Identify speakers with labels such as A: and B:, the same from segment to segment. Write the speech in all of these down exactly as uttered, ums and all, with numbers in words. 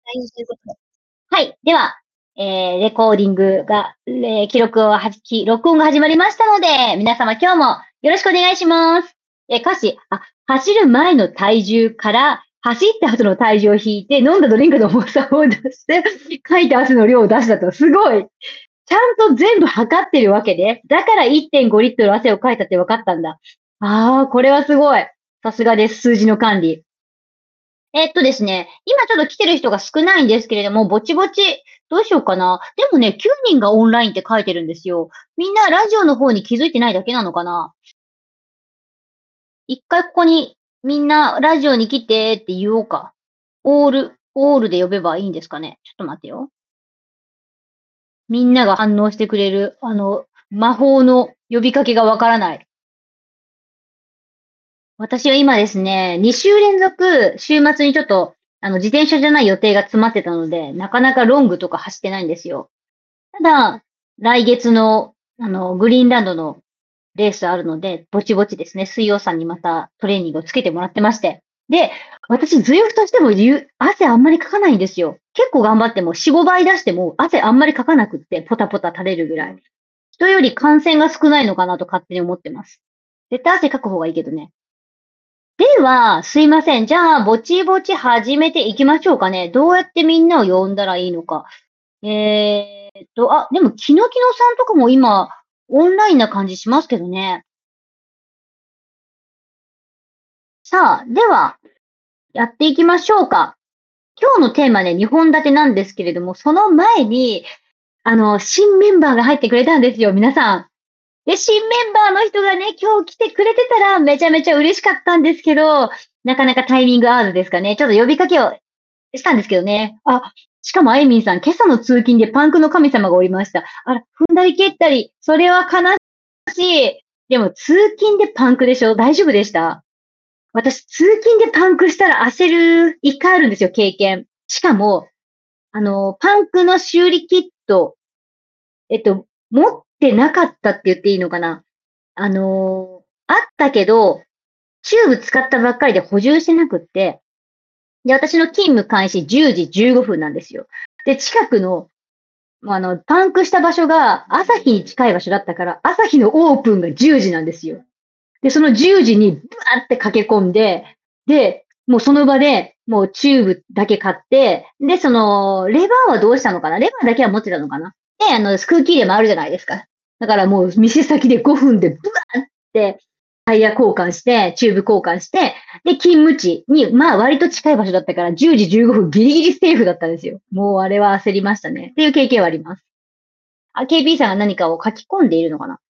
A: はい、そういうことで。はい。では、えー、レコーディングが、えー、記録をはじき、録音が始まりましたので、皆様今日もよろしくお願いします。えー、歌詞、あ、走る前の体重から、走った後の体重を引いて、飲んだドリンクの重さを出して、書いた汗の量を出したと。すごい。ちゃんと全部測ってるわけで。だからいってんごリットル汗をかいたって分かったんだ。ああ、これはすごい。さすがです。数字の管理。えっとですね、今ちょっと来てる人が少ないんですけれども、ぼちぼち、どうしようかな。でもね、きゅうにんがオンラインって書いてるんですよ。みんなラジオの方に気づいてないだけなのかな。一回ここにみんなラジオに来てって言おうか。オール、オールで呼べばいいんですかね。ちょっと待ってよ。みんなが反応してくれる、あの、魔法の呼びかけがわからない。私は今ですね、に週連続、週末にちょっと、あの、自転車じゃない予定が詰まってたので、なかなかロングとか走ってないんですよ。ただ、来月の、あの、グリーンランドのレースあるので、ぼちぼちですね、水曜さんにまたトレーニングをつけてもらってまして。で、私、ズイフとしてもゆ汗あんまりかかないんですよ。結構頑張っても、よん、ごばい出しても汗あんまりかかなくって、ポタポタ垂れるぐらい。人より感染が少ないのかなと勝手に思ってます。絶対汗かく方がいいけどね。では、すいません。じゃあ、ぼちぼち始めていきましょうかね。どうやってみんなを呼んだらいいのか。えーっと、あ、でも、きのきのさんとかも今、オンラインな感じしますけどね。さあ、では、やっていきましょうか。今日のテーマね、にほん立てなんですけれども、その前に、あの、新メンバーが入ってくれたんですよ、皆さん。で、新メンバーの人がね、今日来てくれてたらめちゃめちゃ嬉しかったんですけど、なかなかタイミング合わずですかね。ちょっと呼びかけをしたんですけどね。あ、しかもあいみんさん、今朝の通勤でパンクの神様がおりました。あら、踏んだり蹴ったり、それは悲しい。でも通勤でパンクでしょ？大丈夫でした？私、通勤でパンクしたら焦る、一回あるんですよ、経験。しかも、あの、パンクの修理キット、えっと、持ってなかったって言っていいのかな？あの、あったけど、チューブ使ったばっかりで補充してなくって、で、私の勤務開始じゅうじじゅうごふんなんですよ。で、近くの、あの、パンクした場所が朝日に近い場所だったから、朝日のオープンがじゅうじなんですよ。で、そのじゅうじにブワーって駆け込んで、で、もうその場で、もうチューブだけ買って、で、その、レバーはどうしたのかな？レバーだけは持ってたのかな？で、あの、空気入れもあるじゃないですか。だからもう店先でごふんでブワーってタイヤ交換して、チューブ交換して、で、勤務地に、まあ割と近い場所だったから、じゅうじじゅうごふんギリギリセーフだったんですよ。もうあれは焦りましたね。っていう経験はあります。あ、ケーピー さんが何かを書き込んでいるのかな？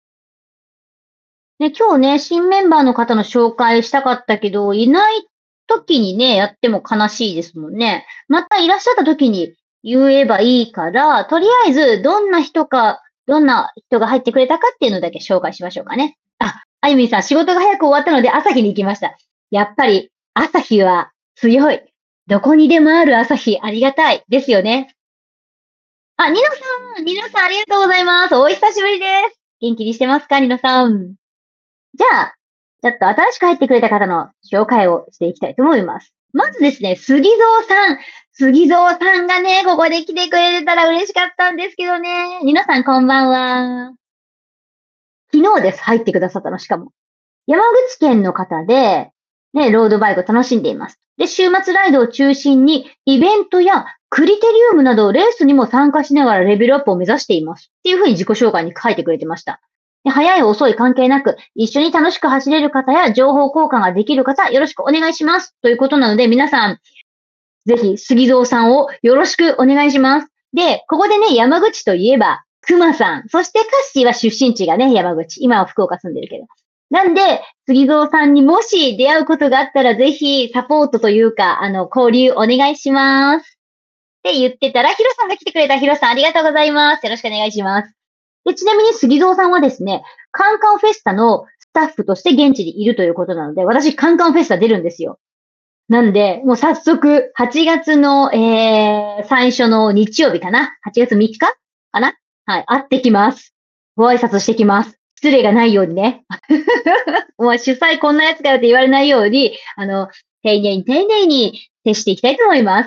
A: ね、今日ね、新メンバーの方の紹介したかったけど、いない時にね、やっても悲しいですもんね。またいらっしゃった時に言えばいいから、とりあえず、どんな人か、どんな人が入ってくれたかっていうのだけ紹介しましょうかね。あ、あゆみんさん、仕事が早く終わったので朝日に行きました。やっぱり、朝日は強い。どこにでもある朝日、ありがたい。ですよね。あ、ニノさん、ニノさんありがとうございます。お久しぶりです。元気にしてますか、ニノさん。じゃあ、ちょっと新しく入ってくれた方の紹介をしていきたいと思います。まずですね、杉蔵さん。杉蔵さんがね、ここで来てくれてたら嬉しかったんですけどね。皆さんこんばんは。昨日です。入ってくださったの、しかも。山口県の方で、ね、ロードバイクを楽しんでいます。で、週末ライドを中心に、イベントやクリテリウムなどレースにも参加しながらレベルアップを目指しています。っていうふうに自己紹介に書いてくれてました。で早い遅い関係なく、一緒に楽しく走れる方や情報交換ができる方、よろしくお願いします。ということなので、皆さん、ぜひ、杉蔵さんをよろしくお願いします。で、ここでね、山口といえば、熊さん。そしてカッシーは出身地がね、山口。今は福岡住んでるけど。なんで、杉蔵さんにもし出会うことがあったら、ぜひサポートというか、あの、交流お願いします。って言ってたら、ヒロさんが来てくれた。ヒロさんありがとうございます。よろしくお願いします。で、ちなみに杉蔵さんはですね、カンカンフェスタのスタッフとして現地にいるということなので、私カンカンフェスタ出るんですよ。なんで、もう早速、はちがつの、えー、最初の日曜日かな？ はち 月みっかかな？はい、会ってきます。ご挨拶してきます。失礼がないようにね。もう主催こんなやつかよって言われないように、あの、丁寧に丁寧に接していきたいと思います。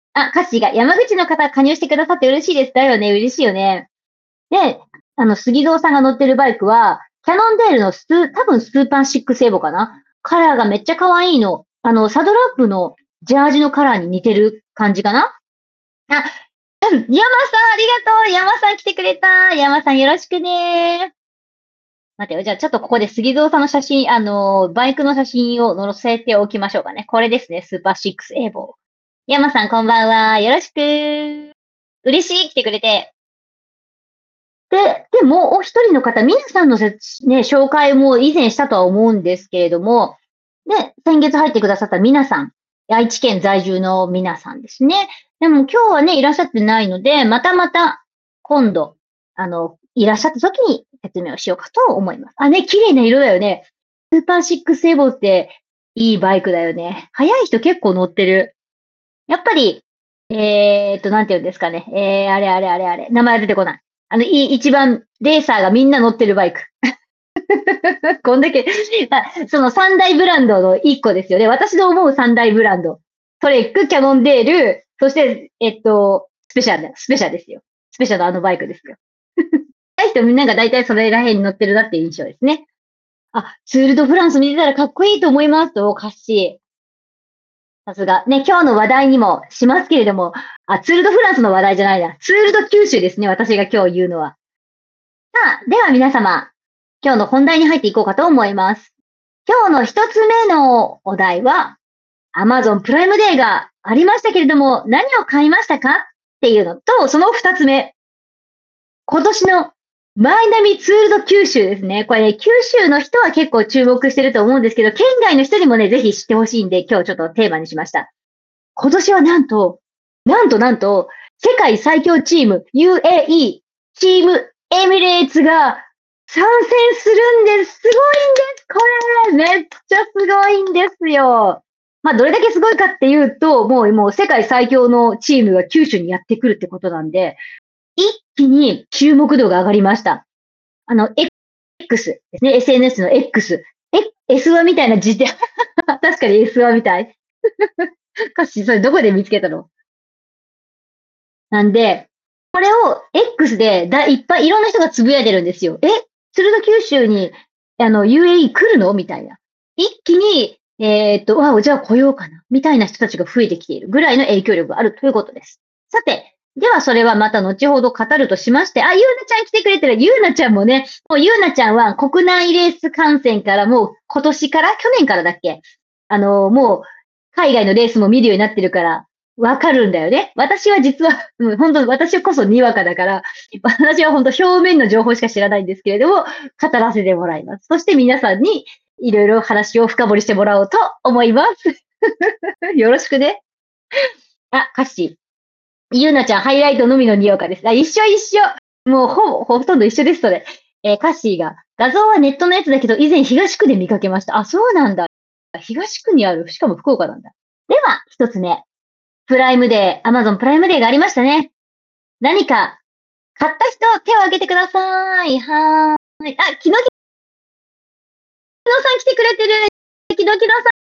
A: あ、カッシーが山口の方加入してくださって嬉しいです。だよね、嬉しいよね。で、あの、杉蔵さんが乗ってるバイクは、キャノンデールのスー、多分スーパーシックスエボかな。カラーがめっちゃ可愛いの。あの、サドラップのジャージのカラーに似てる感じかな。あ、山さんありがとう。山さん来てくれた。山さんよろしくね。待ってよ。じゃあちょっとここで杉蔵さんの写真、あの、バイクの写真を載せておきましょうかね。これですね。スーパーシックスエーボー。山さんこんばんは。よろしく。嬉しい。来てくれて。で、でも、お一人の方、皆さんのせ、ね、紹介も以前したとは思うんですけれども、で、先月入ってくださった皆さん、愛知県在住の皆さんですね。でも今日はね、いらっしゃってないので、またまた、今度、あの、いらっしゃった時に説明をしようかと思います。あ、ね、綺麗な色だよね。スーパーシックスエボっていいバイクだよね。速い人結構乗ってる。やっぱり、えーっと、なんて言うんですかね。えー、あれあれあれあれ。名前出てこない。あの、い、一番、レーサーがみんな乗ってるバイク。こんだけ、あその三大ブランドの一個ですよね。私の思う三大ブランド。トレック、キャノンデール、そして、えっと、スペシャル、スペシャルですよ。スペシャルのあのバイクですよ。大人みんなが大体それら辺に乗ってるなっていう印象ですね。あ、ツールドフランス見てたらかっこいいと思いますと、カッシー。さすが。ね、今日の話題にもしますけれども、あ、ツールドフランスの話題じゃないな。ツールド九州ですね、私が今日言うのは。さあ、では皆様、今日の本題に入っていこうかと思います。今日の一つ目のお題は、Amazon プライムデーがありましたけれども、何を買いましたかっていうのと、その二つ目。今年のマイナビツールド九州ですね。これね、九州の人は結構注目してると思うんですけど、県外の人にもね、ぜひ知ってほしいんで、今日ちょっとテーマにしました。今年はなんと、なんとなんと、世界最強チーム ユーエーイー、チームエミレーツが参戦するんです。すごいんです。これ、めっちゃすごいんですよ。まあ、どれだけすごいかっていうと、もう、もう世界最強のチームが九州にやってくるってことなんで、一気に注目度が上がりました。あの、X ですね。エスエヌエス の X。え、エスワン みたいな字で、確かに エスワン みたい。かし、それどこで見つけたの？なんで、これを X でだいっぱいいろんな人がつぶやいてるんですよ。え、鶴戸九州にあの ユーエーイー 来るのみたいな。一気に、えーっと、わ、じゃあ来ようかな。みたいな人たちが増えてきているぐらいの影響力があるということです。さて、ではそれはまた後ほど語るとしまして、あ、ゆうなちゃん来てくれてる。ゆうなちゃんもね、もうゆうなちゃんは国内レース観戦からもう今年から、去年からだっけあの、もう海外のレースも見るようになってるから、わかるんだよね。私は実は、もう本当私こそにわかだから、私は本当表面の情報しか知らないんですけれども、語らせてもらいます。そして皆さんにいろいろ話を深掘りしてもらおうと思います。よろしくね。あ、歌詞。ゆうなちゃん、ハイライトのみのにわかです。あ、一緒一緒。もうほぼ、ほとんど一緒です、それ。えー、カッシーが、画像はネットのやつだけど、以前東区で見かけました。あ、そうなんだ。東区にある。しかも福岡なんだ。では、一つ目。プライムデー、アマゾンプライムデーがありましたね。何か、買った人、手を挙げてください。はーい。あ、きのきのさん来てくれてる。きのきのさん、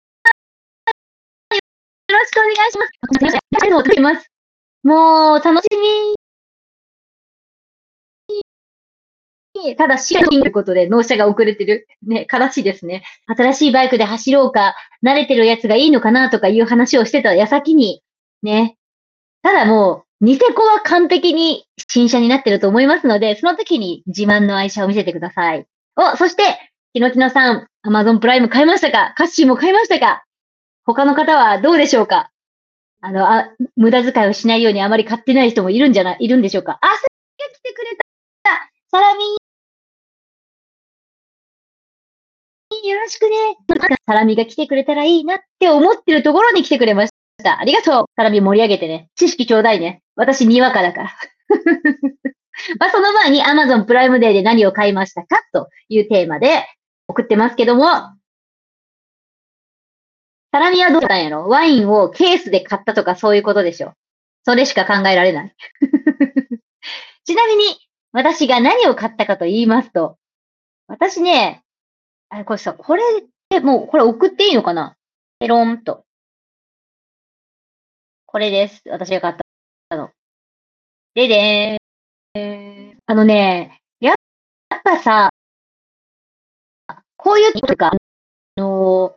A: よろしくお願いします。ありがとうございます。もう、楽しみ。ただ、試合ということで、納車が遅れてる。ね、悲しいですね。新しいバイクで走ろうか、慣れてるやつがいいのかなとかいう話をしてた矢先に、ね。ただもう、ニセコは完璧に新車になってると思いますので、その時に自慢の愛車を見せてください。お、そして、ひのきのさん、アマゾンプライム買いましたか？カッシーも買いましたか？他の方はどうでしょうか？あの、あ、無駄遣いをしないようにあまり買ってない人もいるんじゃない、いるんでしょうか？あ、さが来てくれた。サラミよろしくね。サラミが来てくれたらいいなって思ってるところに来てくれました。ありがとう。サラミ盛り上げてね。知識ちょうだいね。私にわかだから。まあその前に Amazon プライムデーで何を買いましたかというテーマで送ってますけども、サラミはどうだったんやろ？ワインをケースで買ったとかそういうことでしょ。それしか考えられない。ちなみに、私が何を買ったかと言いますと、私ね、あれ、これさ、これ、もう、これ送っていいのかな？ペロンと。 これです。私が買ったの。ででーん。あのね、やっぱさ、こういうとか、あの、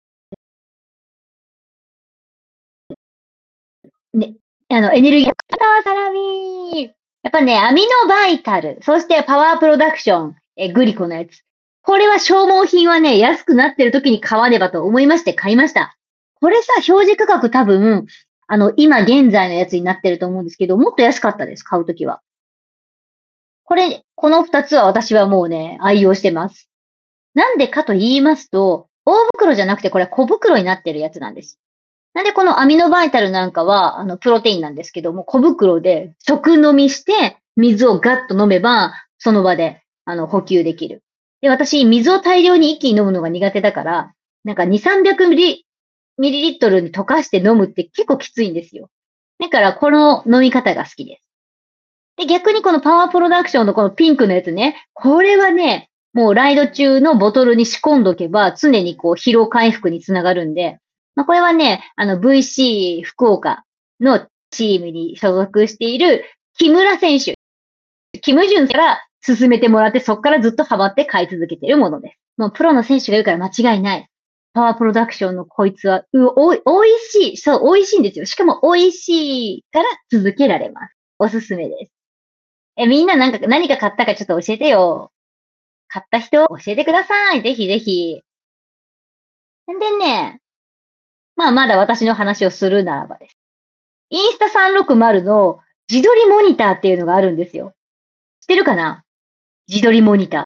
A: ね、あの、エネルギー、やったサラミー。やっぱね、アミノバイタル、そしてパワープロダクション、え、グリコのやつ。これは消耗品はね、安くなってる時に買わねばと思いまして買いました。これさ、表示価格多分、あの、今現在のやつになってると思うんですけど、もっと安かったです、買うときは。これ、この二つは私はもうね、愛用してます。なんでかと言いますと、大袋じゃなくてこれは小袋になってるやつなんです。なんでこのアミノバイタルなんかは、あの、プロテインなんですけども、小袋で直飲みして、水をガッと飲めば、その場で、あの、補給できる。で、私、水を大量に一気に飲むのが苦手だから、なんかに、さんびゃくミリ、ミリリットルに溶かして飲むって結構きついんですよ。だから、この飲み方が好きです。で、逆にこのパワープロダクションのこのピンクのやつね、これはね、もうライド中のボトルに仕込んどけば、常にこう疲労回復につながるんで、まあ、これはね、あの ブイシー 福岡のチームに所属している木村選手、キムジュンから勧めてもらって、そこからずっとハマって買い続けているものです。もうプロの選手がいるから間違いない。パワープロダクションのこいつは、うおい、おいしい。そう、おいしいんですよ。しかもおいしいから続けられます。おすすめです。え、みんななんか、何か買ったかちょっと教えてよ。買った人教えてください。ぜひぜひ。んでね、まあまだ私の話をするならばです。インスタさんろくまるの自撮りモニターっていうのがあるんですよ。知ってるかな？自撮りモニタ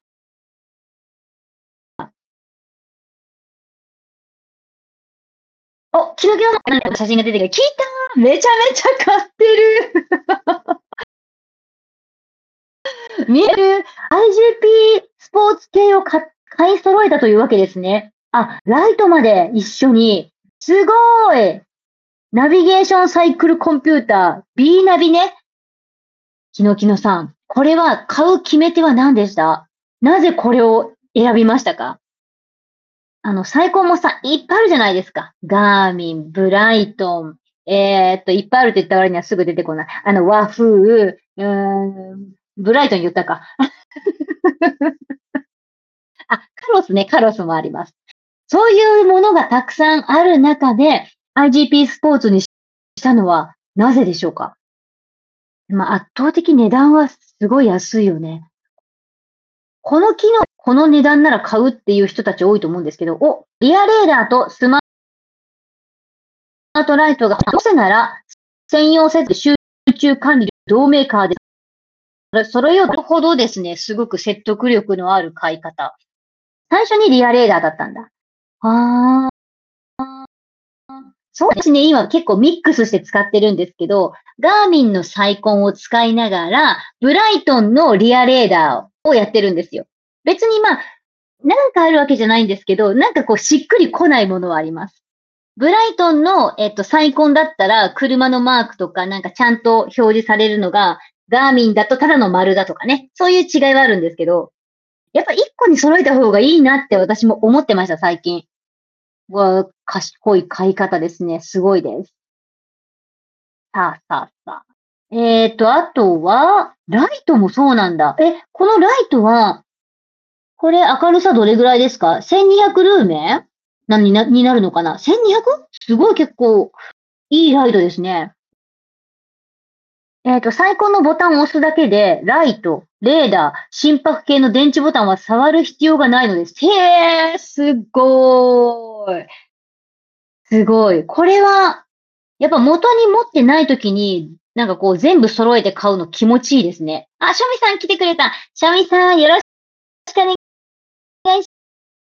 A: ー。お、キノキノのなんか写真が出てくる。聞いたー、めちゃめちゃ買ってる見える アイジーピー スポーツ系を買買い揃えたというわけですね。あ、ライトまで一緒に。すごーい。ナビゲーションサイクルコンピューター、B ナビね。キノキノさん。これは買う決め手は何でした？なぜこれを選びましたか？あの、サイコンもさ、いっぱいあるじゃないですか。ガーミン、ブライトン、えーっと、いっぱいあるって言った割にはすぐ出てこない。あの、和風、うーん、ブライトン言ったか。あ、カロスね、カロスもあります。そういうものがたくさんある中で、アイジーピー スポーツにしたのはなぜでしょうか？まあ、圧倒的値段はすごい安いよね。この機能、この値段なら買うっていう人たち多いと思うんですけど、お、リアレーダーとスマートライトが、どうせなら専用セット集中管理同メーカーで揃えようとほどですね、すごく説得力のある買い方。最初にリアレーダーだったんだ。ああ、そうですね。今結構ミックスして使ってるんですけど、ガーミンのサイコンを使いながら、ブライトンのリアレーダーをやってるんですよ。別にまあ、なんかあるわけじゃないんですけど、なんかこうしっくりこないものはあります。ブライトンの、えっと、サイコンだったら、車のマークとかなんかちゃんと表示されるのが、ガーミンだとただの丸だとかね。そういう違いはあるんですけど、やっぱ一個に揃えた方がいいなって私も思ってました、最近。わ、賢い買い方ですね。すごいです。さあさあさあ。えーと、あとは、ライトもそうなんだ。え、このライトは、これ明るさどれぐらいですか？ せんにひゃく ルーメンなにな、になるのかな？ せんにひゃく？ すごい結構いいライトですね。えっと、サイコンのボタンを押すだけで、ライト、レーダー、心拍計の電池ボタンは触る必要がないのです。へー、すごーい。すごい。これは、やっぱ元に持ってない時に、なんかこう全部揃えて買うの気持ちいいですね。あ、シャミさん来てくれた。シャミさんよろしくお願いし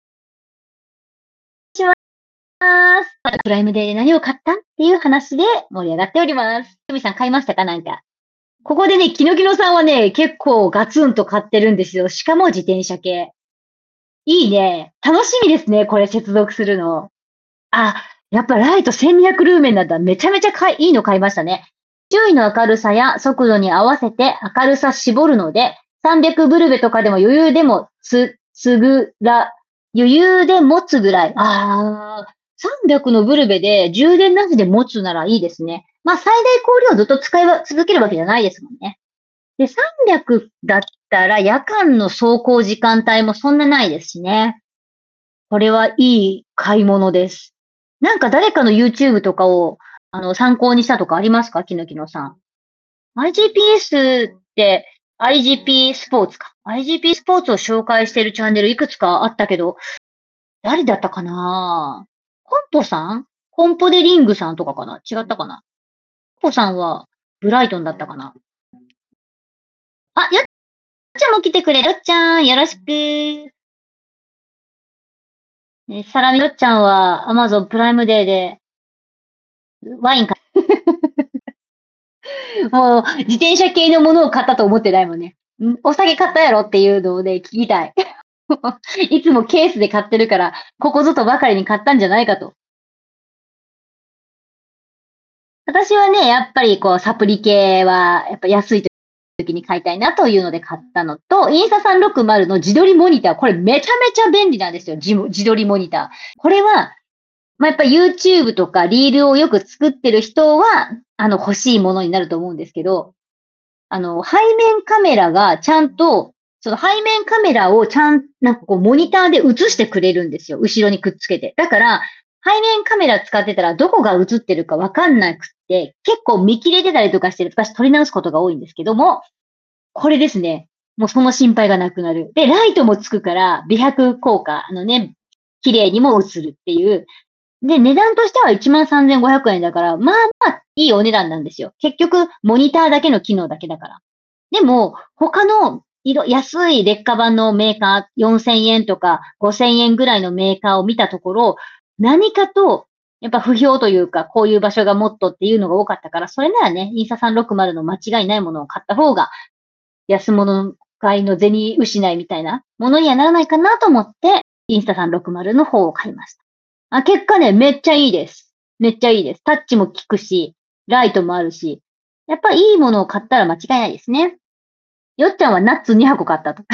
A: ます。プライムデーで何を買ったっていう話で盛り上がっております。シャミさん買いましたか？なんか。ここでね、キノキノさんはね、結構ガツンと買ってるんですよ。しかも自転車系。いいね。楽しみですね、これ接続するの。あ、やっぱライトせんにひゃくルーメンだったらめちゃめちゃかいいいの買いましたね。周囲の明るさや速度に合わせて明るさ絞るので、さんびゃくブルベとかでも余裕でもつ、つぐら、余裕で持つぐらい。ああ、さんびゃくのブルベで充電なしで持つならいいですね。 まあ、最大光量をずっと使い続けるわけじゃないですもんね。で、さんびゃくだったら夜間の走行時間帯もそんなないですしね。これはいい買い物です。なんか誰かの YouTube とかをあの参考にしたとかありますか？きのきのさん。アイジーピーエス って アイジーピー スポーツか。アイジーピー スポーツを紹介しているチャンネルいくつかあったけど、誰だったかな？コンポさんコンポデリングさんとかかな？違ったかな？コンポさんはブライトンだったかな？あ、よっちゃんも来てくれ。よっちゃん、よろしく。ね、サラミよっちゃんは Amazon プライムデーでワイン買もう自転車系のものを買ったと思ってないもんね。んお酒買ったやろっていうのをね、聞きたい。いつもケースで買ってるから、ここぞとばかりに買ったんじゃないかと。私はね、やっぱりこう、サプリ系は、やっぱ安い時に買いたいなというので買ったのと、インスタさんろくまるの自撮りモニター、これめちゃめちゃ便利なんですよ。自自撮りモニター。これは、まあ、やっぱ YouTube とかリールをよく作ってる人は、あの、欲しいものになると思うんですけど、あの、背面カメラがちゃんと、その背面カメラをちゃん、なんかこう、モニターで映してくれるんですよ。後ろにくっつけて。だから、背面カメラ使ってたらどこが映ってるかわかんなくって、結構見切れてたりとかしてる、私撮り直すことが多いんですけども、これですね。もうその心配がなくなる。で、ライトもつくから、美白効果、あのね、綺麗にも映るっていう。で、値段としてはいちまんさんぜんごひゃくえんだから、まあまあいいお値段なんですよ。結局、モニターだけの機能だけだから。でも、他の色、安い劣化版のメーカー、よんせんえんとかごせんえんぐらいのメーカーを見たところ、何かと、やっぱ不評というか、こういう場所がもっとっていうのが多かったから、それならね、インスタさんろくまるの間違いないものを買った方が、安物買いの銭失いみたいなものにはならないかなと思って、インスタさんろくまるの方を買いました。あ、結果ね、めっちゃいいです。めっちゃいいです。タッチも効くし、ライトもあるし、やっぱいいものを買ったら間違いないですね。よっちゃんはナッツにはこ買ったと。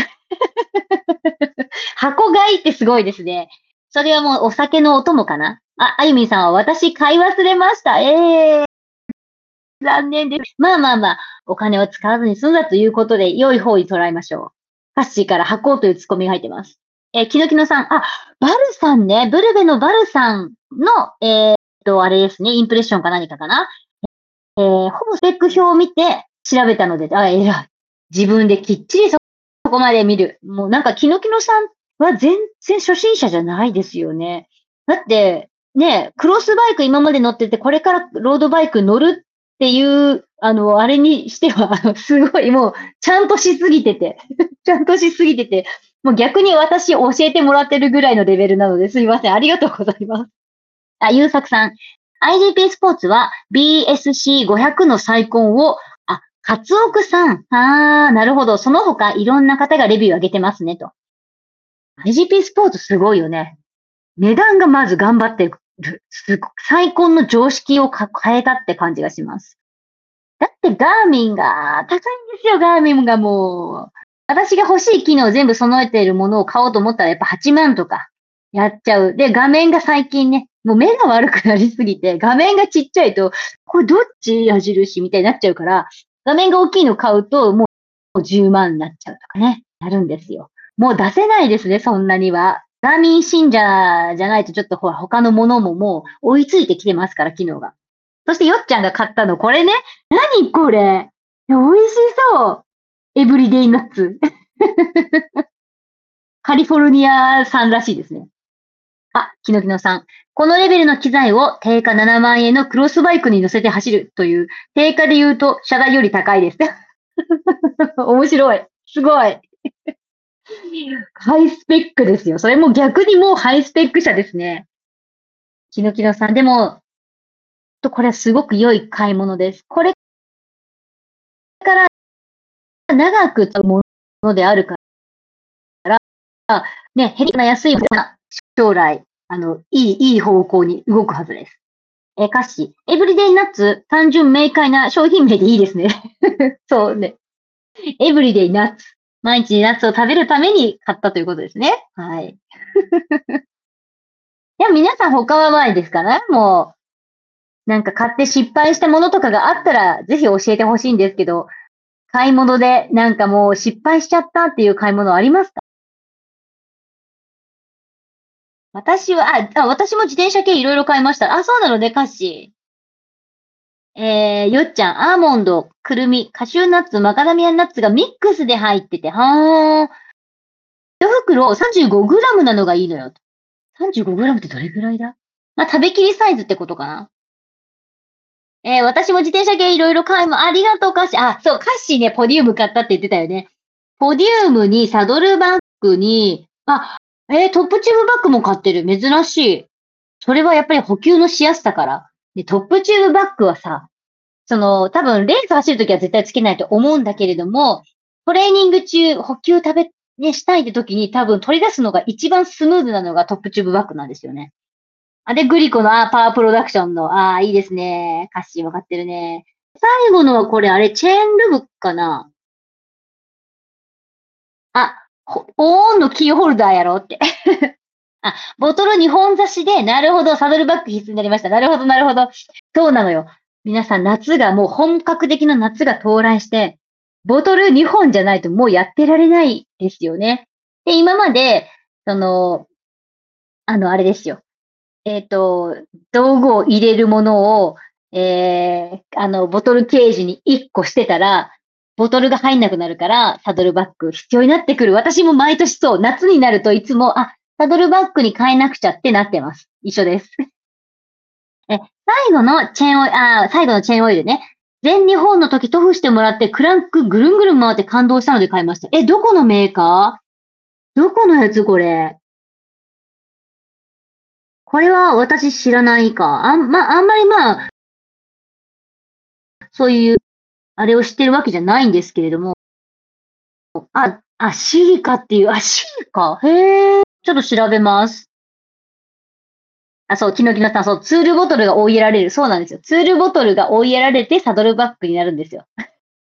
A: 箱買いってすごいですね。それはもうお酒のお供かな？あ、あゆみんさんは私買い忘れました。ええー、残念です。まあまあまあ、お金を使わずに済んだということで、良い方に捉えましょう。カッシーから箱というツッコミが入ってます。えー、キノキノさん、あ、バルさんね、ブルベのバルさんの、えー、っと、あれですね、インプレッションか何かかな。えー、ほぼスペック表を見て調べたので、あ、偉い。自分できっちりそこまで見る。もうなんか、キノキノさんは全然初心者じゃないですよね。だって、ね、クロスバイク今まで乗ってて、これからロードバイク乗るっていう、あの、あれにしては、あの、すごいもう、ちゃんとしすぎてて、ちゃんとしすぎてて、もう逆に私教えてもらってるぐらいのレベルなので、すいません。ありがとうございます。あ、ゆうさくさん。アイジーピー スポーツは ビーエスシーごひゃく の再婚を、あ、カツオクさん。あー、なるほど。その他いろんな方がレビュー上げてますね、と。アイジーピー スポーツすごいよね。値段がまず頑張ってる。すご再婚の常識を変えたって感じがします。だってガーミンが高いんですよ、ガーミンがもう。私が欲しい機能を全部備えているものを買おうと思ったらやっぱはちまんとかやっちゃう。で、画面が最近ね、もう目が悪くなりすぎて、画面がちっちゃいと、これどっち矢印みたいになっちゃうから、画面が大きいの買うともうじゅうまんになっちゃうとかね、なるんですよ。もう出せないですね、そんなには。ガーミン信者じゃないとちょっとほら他のものももう追いついてきてますから、機能が。そしてよっちゃんが買ったの、これね。何これ。美味しそう。エブリデイナッツ。カリフォルニア産らしいですね。あ、キノキノさん。このレベルの機材を定価ななまん円のクロスバイクに乗せて走るという、定価で言うと車代より高いです。面白い。すごい。ハイスペックですよ。それも逆にもうハイスペック車ですね。キノキノさん。でも、とこれはすごく良い買い物です。これから長く使うものであるから、ね、減りが安いものが将来、あの、いい、いい方向に動くはずです。えー、歌詞。エブリデイナッツ、単純明快な商品名でいいですね。そうね。エブリデイナッツ。毎日ナッツを食べるために買ったということですね。はい。いや、皆さん他はないですからね。もなんか買って失敗したものとかがあったら、ぜひ教えてほしいんですけど、買い物でなんかもう失敗しちゃったっていう買い物ありますか？私は、あ、あ私も自転車系いろいろ買いました。あ、そうなのね、カッシー。えー、よっちゃん、アーモンド、くるみ、カシューナッツ、マカダミアンナッツがミックスで入ってて、はー。一袋 さんじゅうごグラム なのがいいのよ。さんじゅうごグラム ってどれぐらいだ？まあ、食べきりサイズってことかな。えー、私も自転車系いろいろ買いも、ありがとう、カッシー。あ、そう、カッシーね、ポディウム買ったって言ってたよね。ポディウムにサドルバッグに、あ、えー、トップチューブバッグも買ってる。珍しい。それはやっぱり補給のしやすさから。で、トップチューブバッグはさ、その、多分レース走るときは絶対つけないと思うんだけれども、トレーニング中、補給食べ、ね、したいって時に多分取り出すのが一番スムーズなのがトップチューブバッグなんですよね。あ、で、グリコの、あ、パワープロダクションの、ああ、いいですね。歌詞分かってるね。最後のはこれ、あれ、チェーンルブかな？あ、ほおーんのキーホルダーやろって。あ、ボトルにほん差しで、なるほど、サドルバッグ必須になりました。なるほど、なるほど。そうなのよ。皆さん、夏がもう本格的な夏が到来して、ボトルにほんじゃないともうやってられないですよね。で、今まで、その、あの、あれですよ。えっと、道具を入れるものを、えー、あの、ボトルケージにいっこしてたら、ボトルが入んなくなるから、サドルバッグ必要になってくる。私も毎年そう、夏になるといつも、あ、サドルバッグに変えなくちゃってなってます。一緒です。え、最後のチェーンオイル、あー、最後のチェーンオイルね。全日本の時塗布してもらってクランクぐるんぐるん回って感動したので買いました。え、どこのメーカー？どこのやつこれ？これは私知らないか。あん、ま、あんまりまあ、そういう、あれを知ってるわけじゃないんですけれども。あ、あ、シリカっていう、あ、シリカへえ。ちょっと調べます。あ、そう、キノキノさん、そう、ツールボトルが追いやられる。そうなんですよ。ツールボトルが追いやられてサドルバッグになるんですよ。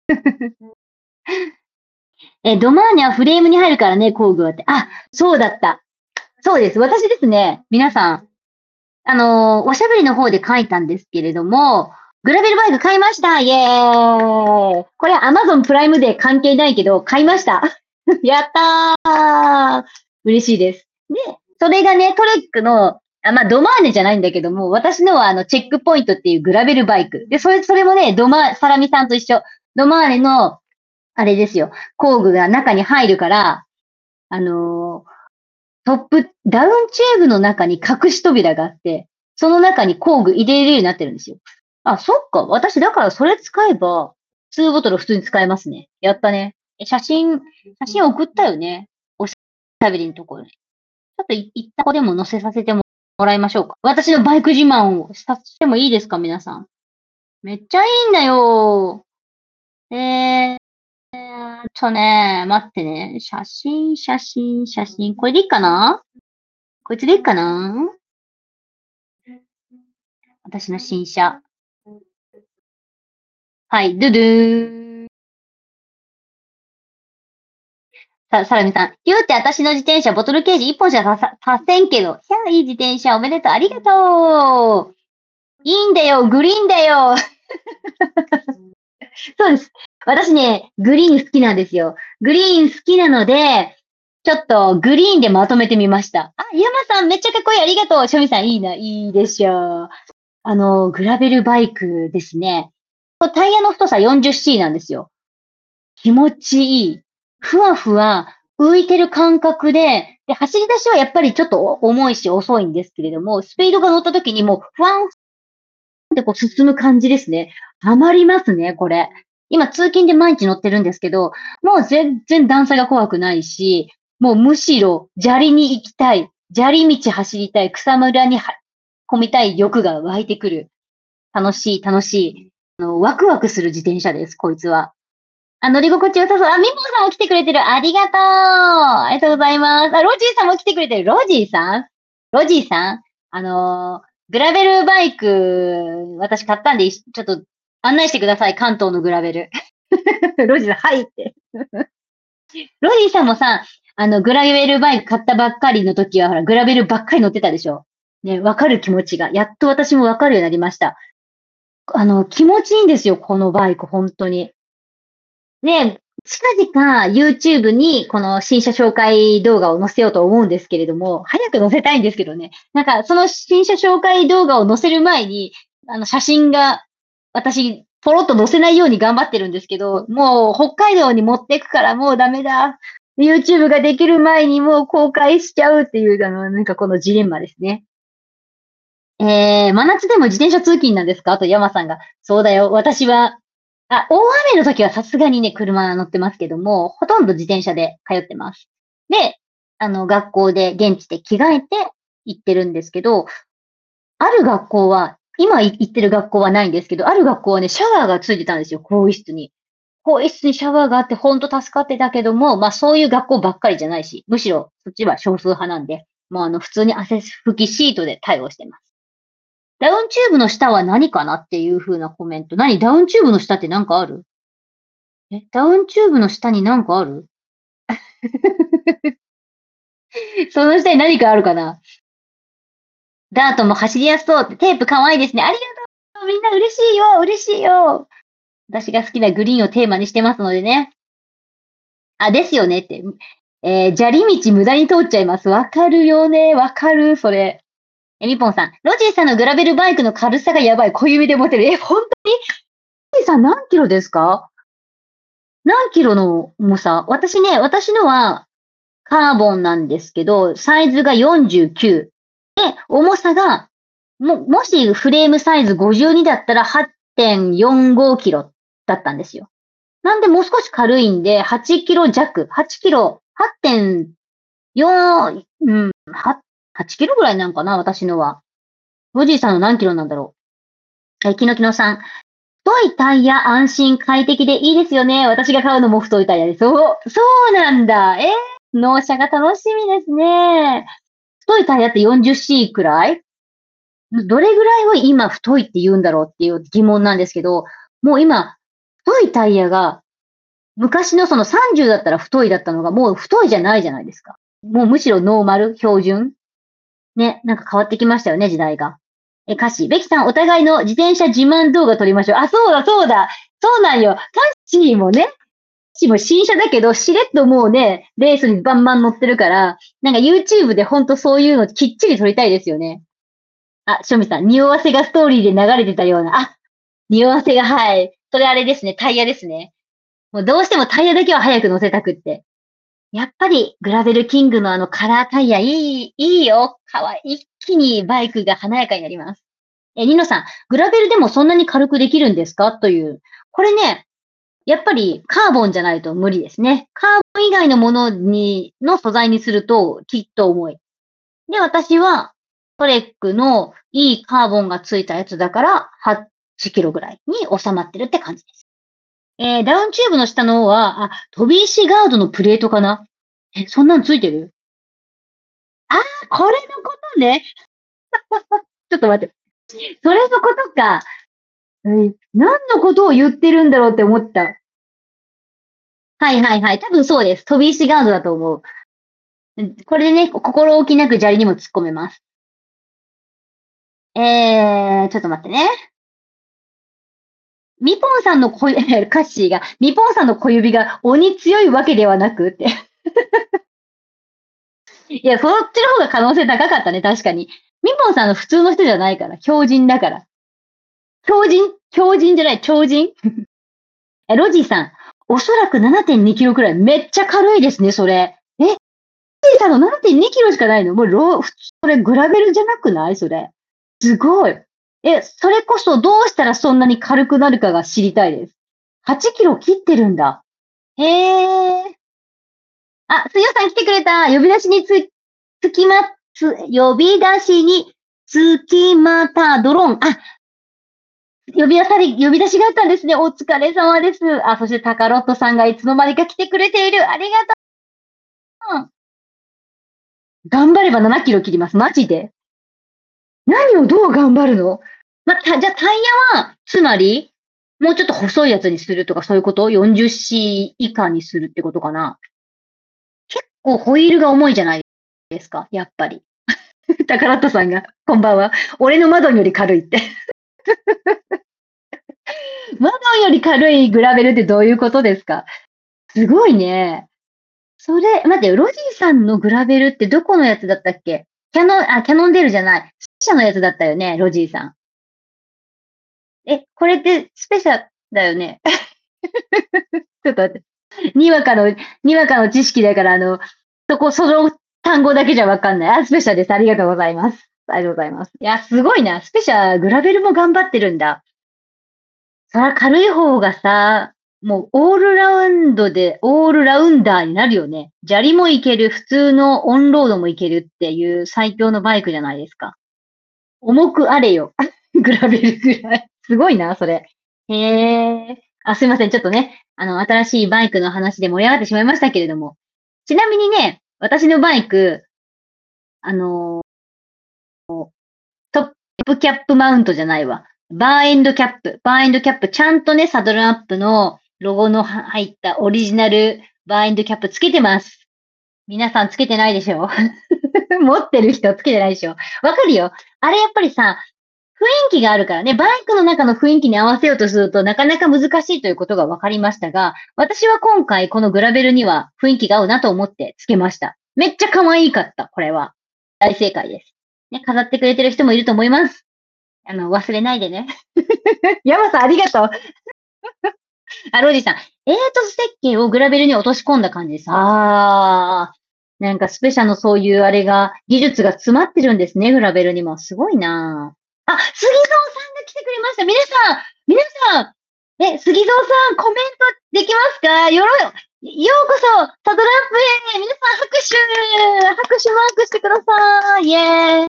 A: え、ドマーニャはフレームに入るからね、工具はって。あ、そうだった。そうです。私ですね、皆さん、あのーおしゃべりの方で書いたんですけれども、グラベルバイク買いましたイエーイこれ Amazon プライムで関係ないけど、買いましたやったー嬉しいです。で、それがね、トレックの、あ、まあ、ドマーネじゃないんだけども、私のはあの、チェックポイントっていうグラベルバイク。で、それ、それもね、ドマ、サラミさんと一緒。ドマーネの、あれですよ、工具が中に入るから、あのートップ、ダウンチューブの中に隠し扉があって、その中に工具入れれるようになってるんですよ。あ、そっか。私だからそれ使えば、ツーボトル普通に使えますね。やったね。え、写真、写真送ったよね。おしゃべりのところに。ちょっとい一旦ここでも載せさせてもらいましょうか。私のバイク自慢をさせてもいいですか、皆さん。めっちゃいいんだよ。えーっとね、待ってね。写真、写真、写真。これでいいかな？こいつでいいかな？私の新車。はい、ドゥドゥーン。さ、さらみさん。言うて私の自転車ボトルケージいっぽんしかささ、させんけど。いや、いい自転車おめでとう。ありがとう。いいんだよ。グリーンだよ。そうです。私ね、グリーン好きなんですよ。グリーン好きなので、ちょっとグリーンでまとめてみました。あ、山さんめっちゃかっこいい。ありがとう。しょみさんいいな。いいでしょう。あの、グラベルバイクですね。タイヤの太さ よんじゅっシー なんですよ。気持ちいい。ふわふわ浮いてる感覚で、で、走り出しはやっぱりちょっと重いし遅いんですけれども、スピードが乗った時にもう、ふわんってこう進む感じですね。ハマりますね、これ。今通勤で毎日乗ってるんですけど、もう全然段差が怖くないし、もうむしろ砂利に行きたい、砂利道走りたい、草むらには込みたい欲が湧いてくる。楽しい、楽しい。あの、ワクワクする自転車です、こいつは。あ、乗り心地良さそう。あ、ミモさんも来てくれてる。ありがとう。ありがとうございます。あ、ロジーさんも来てくれてる。ロジーさんロジーさんあのーグラベルバイク、私買ったんで、ちょっと案内してください。関東のグラベル。ロジーさん、はいって。ロジーさんもさ、あの、グラベルバイク買ったばっかりの時は、ほら、グラベルばっかり乗ってたでしょ。ね、わかる気持ちが。やっと私もわかるようになりました。 あの、気持ちいいんですよ、このバイク、本当に。ね、近々 YouTube にこの新車紹介動画を載せようと思うんですけれども、早く載せたいんですけどね。なんか、その新車紹介動画を載せる前に、あの、写真が、私、ポロッと載せないように頑張ってるんですけど、もう北海道に持ってくからもうダメだ。YouTube ができる前にもう公開しちゃうっていう、あの、なんかこのジレンマですね。えー、真夏でも自転車通勤なんですかと山さんが。そうだよ。私は、あ、大雨の時はさすがにね、車乗ってますけども、ほとんど自転車で通ってます。で、あの、学校で現地で着替えて行ってるんですけど、ある学校は、今行ってる学校はないんですけど、ある学校はね、シャワーがついてたんですよ、更衣室に。更衣室にシャワーがあって、ほんと助かってたけども、まあそういう学校ばっかりじゃないし、むしろそっちは少数派なんで、もうあの、普通に汗拭きシートで対応してます。ダウンチューブの下は何かなっていう風なコメント。何ダウンチューブの下って何かある？え、ダウンチューブの下に何かある？その下に何かあるかな？ダートも走りやすそうって、テープ可愛いですね。ありがとう。みんな嬉しいよ。嬉しいよ。私が好きなグリーンをテーマにしてますのでね。あ、ですよねって。えー、砂利道無駄に通っちゃいます。わかるよね。わかる。それ。えみぽんさん。ロジーさんのグラベルバイクの軽さがやばい。小指で持てる。え、本当に？ロジーさん何キロですか？何キロの重さ？私ね、私のはカーボンなんですけど、サイズがよんじゅうきゅう。で、重さが、も、もしフレームサイズごじゅうにだったら はってんよんごキロだったんですよ。なんでもう少し軽いんで、はちキロ弱、はちキロ、はってんよん、うん、はちキロぐらいなんかな、私のは。ロジーさんの何キロなんだろう。え、キノキノさん。太いタイヤ安心快適でいいですよね。私が買うのも太いタイヤです。そう、そうなんだ。えー、納車が楽しみですね。太いタイヤって よんじゅっシー くらい？どれぐらいを今太いって言うんだろうっていう疑問なんですけど、もう今、太いタイヤが、昔のそのさんじゅうだったら太いだったのが、もう太いじゃないじゃないですか。もうむしろノーマル、標準。ね、なんか変わってきましたよね、時代が。え、歌詞。ベキさん、お互いの自転車自慢動画撮りましょう。あ、そうだ、そうだ。そうなんよ。カッシーもね、カッシーも新車だけど、しれっともうね、レースにバンバン乗ってるから、なんか YouTube でほんとそういうのきっちり撮りたいですよね。あ、しょみさん、匂わせがストーリーで流れてたような。あ、匂わせが、はい。それあれですね、タイヤですね。もうどうしてもタイヤだけは早く乗せたくって。やっぱり、グラベルキングのあのカラータイヤ、いい、いいよ。かわいい。一気にバイクが華やかになります。え、ニノさん、グラベルでもそんなに軽くできるんですかという。これね、やっぱりカーボンじゃないと無理ですね。カーボン以外のものに、の素材にするときっと重い。で、私はトレックのいいカーボンがついたやつだからはちキロぐらいに収まってるって感じです。えー、ダウンチューブの下の方は、あ、飛び石ガードのプレートかな？え、そんなのついてる？あー、これのことね。ちょっと待って。それのことか。えー何のことを言ってるんだろうって思った。はいはいはい。多分そうです。飛び石ガードだと思う。うんこれでね、心置きなく砂利にも突っ込めます。えー、ちょっと待ってね。ミポンさんの小指、カッシーが、ミポンさんの小指が鬼強いわけではなくって。いや、そっちの方が可能性高かったね、確かに。ミポンさんの普通の人じゃないから、強靭だから。強靭強靭じゃない、超人え、ロジーさん、おそらくななてんにキロくらい。めっちゃ軽いですね、それ。え、ロジーさんのななてんにキロしかないの？もうロー、それグラベルじゃなくないそれ。すごい。え、それこそどうしたらそんなに軽くなるかが知りたいです。はちキロ切ってるんだ。へえ。あ、すよさん来てくれた。呼び出しにつ、つきま、つ、呼び出しにつきまたドローン。あ、呼び出され、呼び出しがあったんですね。お疲れ様です。あ、そしてタカロットさんがいつの間にか来てくれている。ありがとう。頑張ればななキロ切ります。マジで。何をどう頑張るの？ま、た、じゃあタイヤは、つまり、もうちょっと細いやつにするとかそういうこと？ よんじゅっシー 以下にするってことかな？結構ホイールが重いじゃないですか、やっぱり。タカラットさんが、こんばんは。俺の窓より軽いって。 マドンより軽いグラベルってどういうことですか？すごいね。それ、待って、ロジーさんのグラベルってどこのやつだったっけ？キャノン、あ、キャノンデールじゃない。スペシャのやつだったよね、ロジーさん。え、これってスペシャだよね。ちょっと待って。にわかの、にわかの知識だから、あの、そこ、その単語だけじゃわかんない。あ、スペシャです。ありがとうございます。ありがとうございます。いや、すごいな。スペシャ、グラベルも頑張ってるんだ。そら軽い方がさ、もうオールラウンドで、オールラウンダーになるよね。砂利もいける、普通のオンロードもいけるっていう最強のバイクじゃないですか。重くあれよ。グラベルぐらい。すごいな、それ。へえ。あ、すいません。ちょっとね、あの、新しいバイクの話で盛り上がってしまいましたけれども。ちなみにね、私のバイク、あの、トップキャップマウントじゃないわ。バーエンドキャップ。バーエンドキャップ。ちゃんとね、サドルアップのロゴの入ったオリジナルバーエンドキャップつけてます。皆さんつけてないでしょ？持ってる人つけてないでしょ？わかるよ。あれやっぱりさ、雰囲気があるからね、バイクの中の雰囲気に合わせようとするとなかなか難しいということが分かりましたが、私は今回このグラベルには雰囲気が合うなと思ってつけました。めっちゃ可愛かった、これは。大正解です。ね、飾ってくれてる人もいると思います。あの、忘れないでね。山さんありがとう。あ、ロジさん。エイトス設計をグラベルに落とし込んだ感じです。あー。なんかスペシャのそういうあれが、技術が詰まってるんですね、グラベルにも。すごいなあ、杉蔵さんが来てくれました。皆さん、皆さん、え、杉蔵さん、コメントできますか？よろ、ようこそ、サドラップへ、皆さん拍手、拍手マークしてください。イェーイ。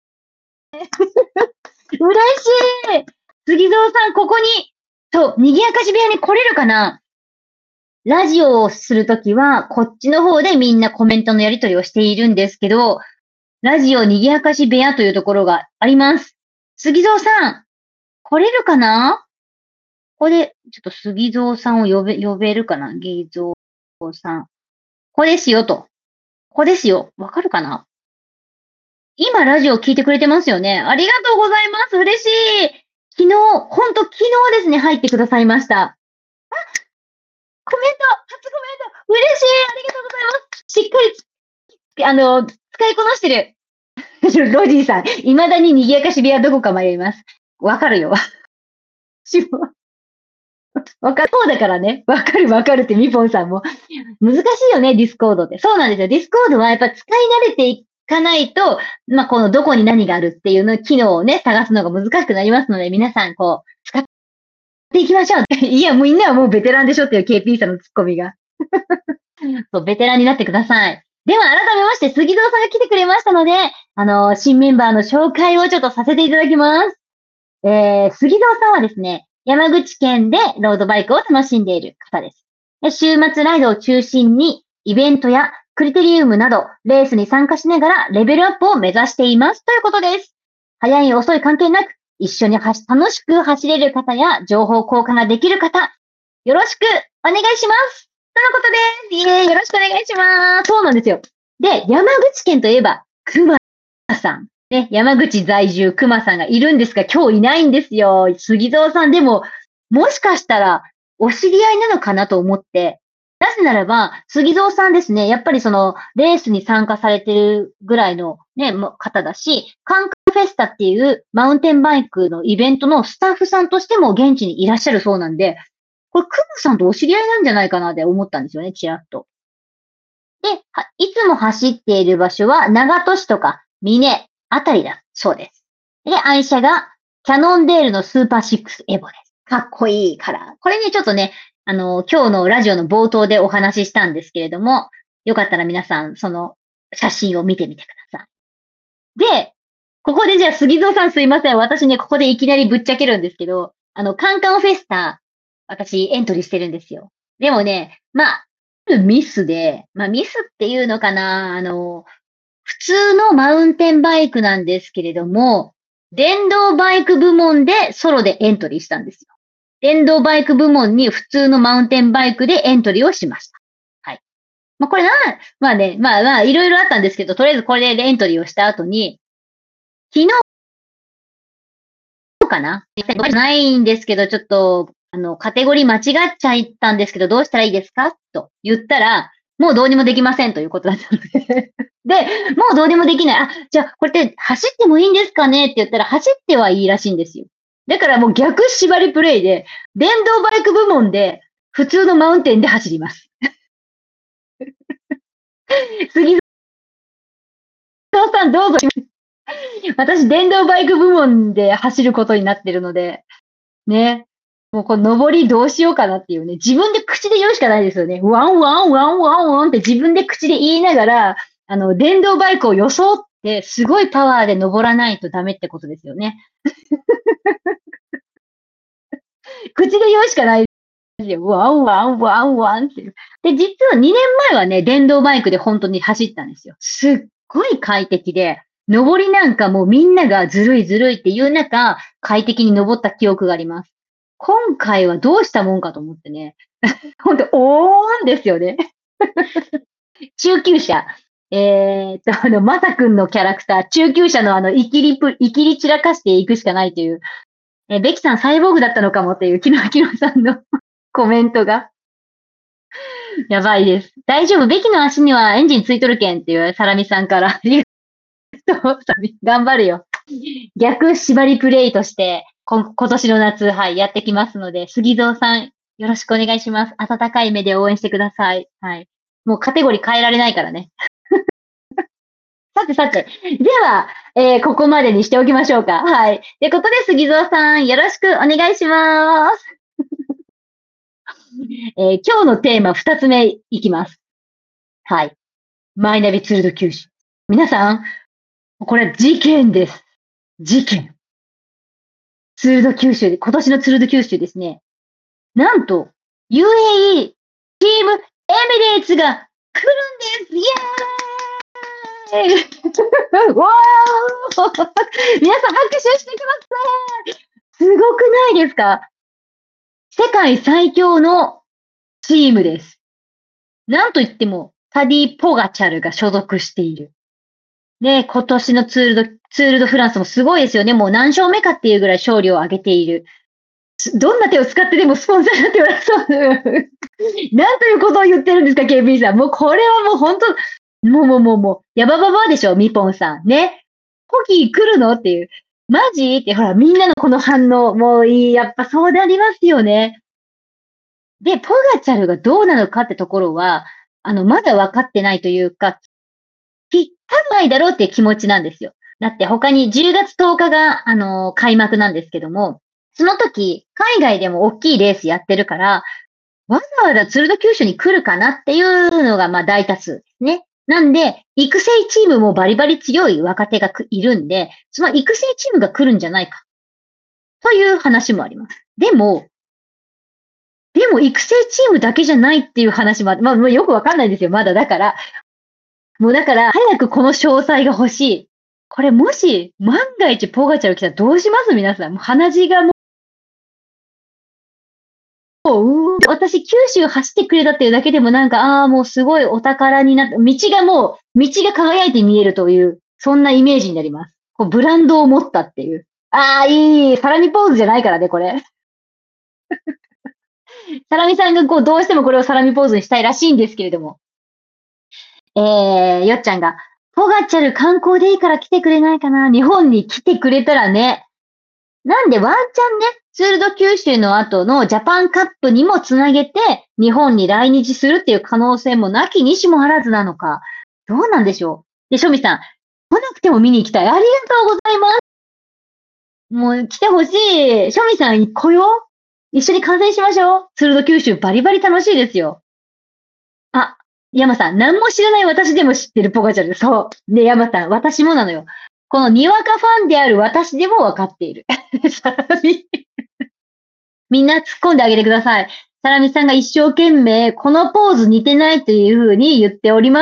A: 嬉しい。杉蔵さん、ここに、そう、賑やかし部屋に来れるかな？ラジオをするときは、こっちの方でみんなコメントのやり取りをしているんですけど、ラジオ賑やかし部屋というところがあります。杉蔵さん、来れるかな？ここで、ちょっと杉蔵さんを呼べ、呼べるかな？ギゾウさん。ここですよと。ここですよ。わかるかな？今ラジオ聞いてくれてますよね。ありがとうございます。嬉しい。昨日、ほんと昨日ですね、入ってくださいました。コメント、初コメント、嬉しい。ありがとうございます。しっかり、あの、使いこなしてる。ロジーさん、未だに賑やかし部屋どこか迷います。わかるよ。わかる方だからね。わかるわかるってミポンさんも。難しいよね、ディスコードって。そうなんですよ。ディスコードはやっぱ使い慣れていかないと、まあ、このどこに何があるっていうの、機能をね、探すのが難しくなりますので、皆さん、こう、使っていきましょう。いや、もうみんなはもうベテランでしょっていう ケーピー さんのツッコミが。そう、ベテランになってください。では、改めまして、杉蔵さんが来てくれましたので、あの、新メンバーの紹介をちょっとさせていただきます。えー、杉蔵さんはですね、山口県でロードバイクを楽しんでいる方です。で週末ライドを中心に、イベントやクリテリウムなど、レースに参加しながらレベルアップを目指しています。ということです。早い遅い関係なく、一緒に走楽しく走れる方や、情報交換ができる方、よろしくお願いします。とのことです。イエーイ、よろしくお願いします。そうなんですよ。で、山口県といえば、熊さん。ね、山口在住熊さんがいるんですが、今日いないんですよ。杉蔵さんでも、もしかしたら、お知り合いなのかなと思って、なぜならば、杉蔵さんですね、やっぱりその、レースに参加されてるぐらいのね、方だし、カンクンフェスタっていうマウンテンバイクのイベントのスタッフさんとしても現地にいらっしゃるそうなんで、これ、熊さんとお知り合いなんじゃないかなって思ったんですよね、ちらっと。で、いつも走っている場所は、長門市とか、峰あたりだそうです。で、愛車が、キャノンデールのスーパーシックスエボです。かっこいいカラー。これね、ちょっとね、あの、今日のラジオの冒頭でお話ししたんですけれども、よかったら皆さん、その写真を見てみてください。で、ここでじゃあ、杉蔵さんすいません。私ね、ここでいきなりぶっちゃけるんですけど、あの、カンカンフェスタ、私エントリーしてるんですよ。でもね、まあ、ミスで、まあミスっていうのかな、あの、普通のマウンテンバイクなんですけれども、電動バイク部門でソロでエントリーしたんですよ。電動バイク部門に普通のマウンテンバイクでエントリーをしました。はい。まあこれな、まあね、まあまあいろいろあったんですけど、とりあえずこれでエントリーをした後に、昨日かなないんですけど、ちょっとあの、カテゴリー間違っちゃったんですけど、どうしたらいいですかと言ったら、もうどうにもできませんということだったので。で、もうどうにもできない。あ、じゃあ、これって走ってもいいんですかねって言ったら、走ってはいいらしいんですよ。だからもう逆縛りプレイで、電動バイク部門で、普通のマウンテンで走ります。杉蔵さんどうぞ。私、電動バイク部門で走ることになってるので、ね。もうこの登りどうしようかなっていうね。自分で口で言うしかないですよね。ワンワンワンワンワンって自分で口で言いながら、あの、電動バイクを装って、すごいパワーで登らないとダメってことですよね。口で言うしかないですよ。ワンワンワンワンっていう。で、実はにねんまえはね、電動バイクで本当に走ったんですよ。すっごい快適で、登りなんかもうみんながずるいずるいっていう中、快適に登った記憶があります。今回はどうしたもんかと思ってね。ほんと、おーんですよね。中級者。えーっと、あの、まさくんのキャラクター、中級者のあの、いきりぷ、いきり散らかしていくしかないという、えーベキさんサイボーグだったのかもっていう、キノキノさんのコメントが、やばいです。大丈夫、ベキの足にはエンジンついとるけんっていうサラミさんから、頑張るよ。逆縛りプレイとして、こ今年の夏、はい、やってきますので、杉蔵さん、よろしくお願いします。温かい目で応援してください。はい。もうカテゴリー変えられないからね。さてさて。では、えー、ここまでにしておきましょうか。はい。ということで、杉蔵さん、よろしくお願いします。えー、今日のテーマ二つ目いきます。はい。マイナビツールド九州。皆さん、これ事件です。事件。ツールド九州で、今年のツールド九州ですね。なんと、ユーエーイー チームエミレーツが来るんですイエーイわー皆さん拍手してくださいすごくないですか世界最強のチームです。なんといっても、タディ・ポガチャルが所属している。で、今年のツールド、ツールドフランスもすごいですよね。もう何勝目かっていうぐらい勝利を挙げている。どんな手を使ってでもスポンサーになってもらそう。なんということを言ってるんですか、ケーピー さん。もうこれはもう本当、もうもうもうもう、ヤバババでしょ、ミポンさん。ね。ポキー来るのっていう。マジって、ほら、みんなのこの反応、もういい。やっぱそうなりますよね。で、ポガチャルがどうなのかってところは、あの、まだ分かってないというか、ぴったないだろうっていう気持ちなんですよ。だって他にじゅうがつとおかが、あの、開幕なんですけども、その時、海外でも大きいレースやってるから、わざわざツールド九州に来るかなっていうのが、まあ大多数ですね。なんで、育成チームもバリバリ強い若手がいるんで、その育成チームが来るんじゃないか。という話もあります。でも、でも育成チームだけじゃないっていう話もあって、まあ、もうよくわかんないんですよ、まだだから。もうだから、早くこの詳細が欲しい。これもし、万が一ポーガチャル来たらどうします皆さん。もう鼻血がもう、う私、九州走ってくれたっていうだけでもなんか、ああ、もうすごいお宝になった。道がもう、道が輝いて見えるという、そんなイメージになります。こうブランドを持ったっていう。ああ、いい。サラミポーズじゃないからね、これ。サラミさんがこう、どうしてもこれをサラミポーズにしたいらしいんですけれども。えー、よっちゃんが、ポガチャル観光でいいから来てくれないかな日本に来てくれたらね。なんでワンチャンね、ツールド九州の後のジャパンカップにもつなげて、日本に来日するっていう可能性もなきにしもあらずなのか。どうなんでしょう。で、しょみさん、来なくても見に行きたい。ありがとうございます。もう来てほしい。しょみさん来よう。一緒に観戦しましょう。ツールド九州バリバリ楽しいですよ。あ、山さん、何も知らない私でも知ってるポガチャル。そう。で、山さん、私もなのよ。このにわかファンである私でも分かっている。サラミ。みんな突っ込んであげてください。サラミさんが一生懸命、このポーズ似てないというふうに言っております。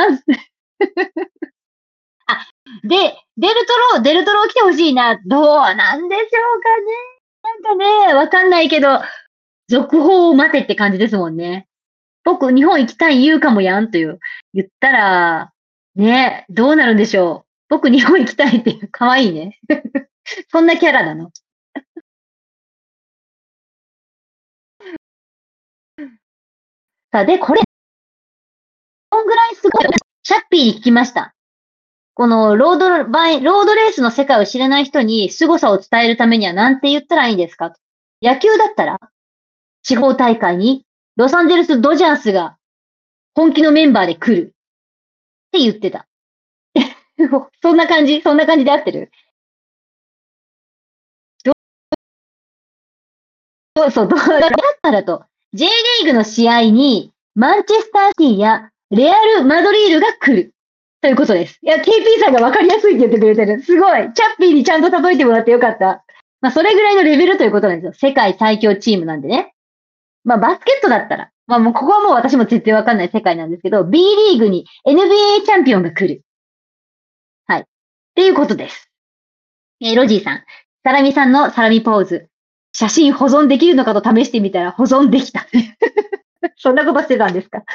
A: あ、で、デルトロ、デルトロ来てほしいな。どうなんでしょうかね。なんかね、わかんないけど、続報を待てって感じですもんね。僕、日本行きたい言うかもやんという、言ったら、ね、どうなるんでしょう。僕、日本行きたいっていう、かわいいね。そんなキャラなの。 さあ、で、これ、こんぐらいすごい。シャッピーに聞きました。このロードバイ、ロードレースの世界を知らない人に凄さを伝えるためには何て言ったらいいですか？野球だったら、地方大会にロサンゼルスドジャースが本気のメンバーで来るって言ってた。そんな感じそんな感じで合ってる？そうそう、どうだったらと、J リーグの試合にマンチェスターシティやレアル・マドリードが来る。ということです。いや、ケーピー さんが分かりやすいって言ってくれてる。すごい。チャッピーにちゃんと例えてもらってよかった。まあ、それぐらいのレベルということなんですよ。世界最強チームなんでね。まあ、バスケットだったら、まあ、もうここはもう私も絶対わかんない世界なんですけど、B リーグに エヌビーエー チャンピオンが来る。はい。っていうことです。えーロジーさん。サラミさんのサラミポーズ。写真保存できるのかと試してみたら保存できた。そんなことしてたんですか？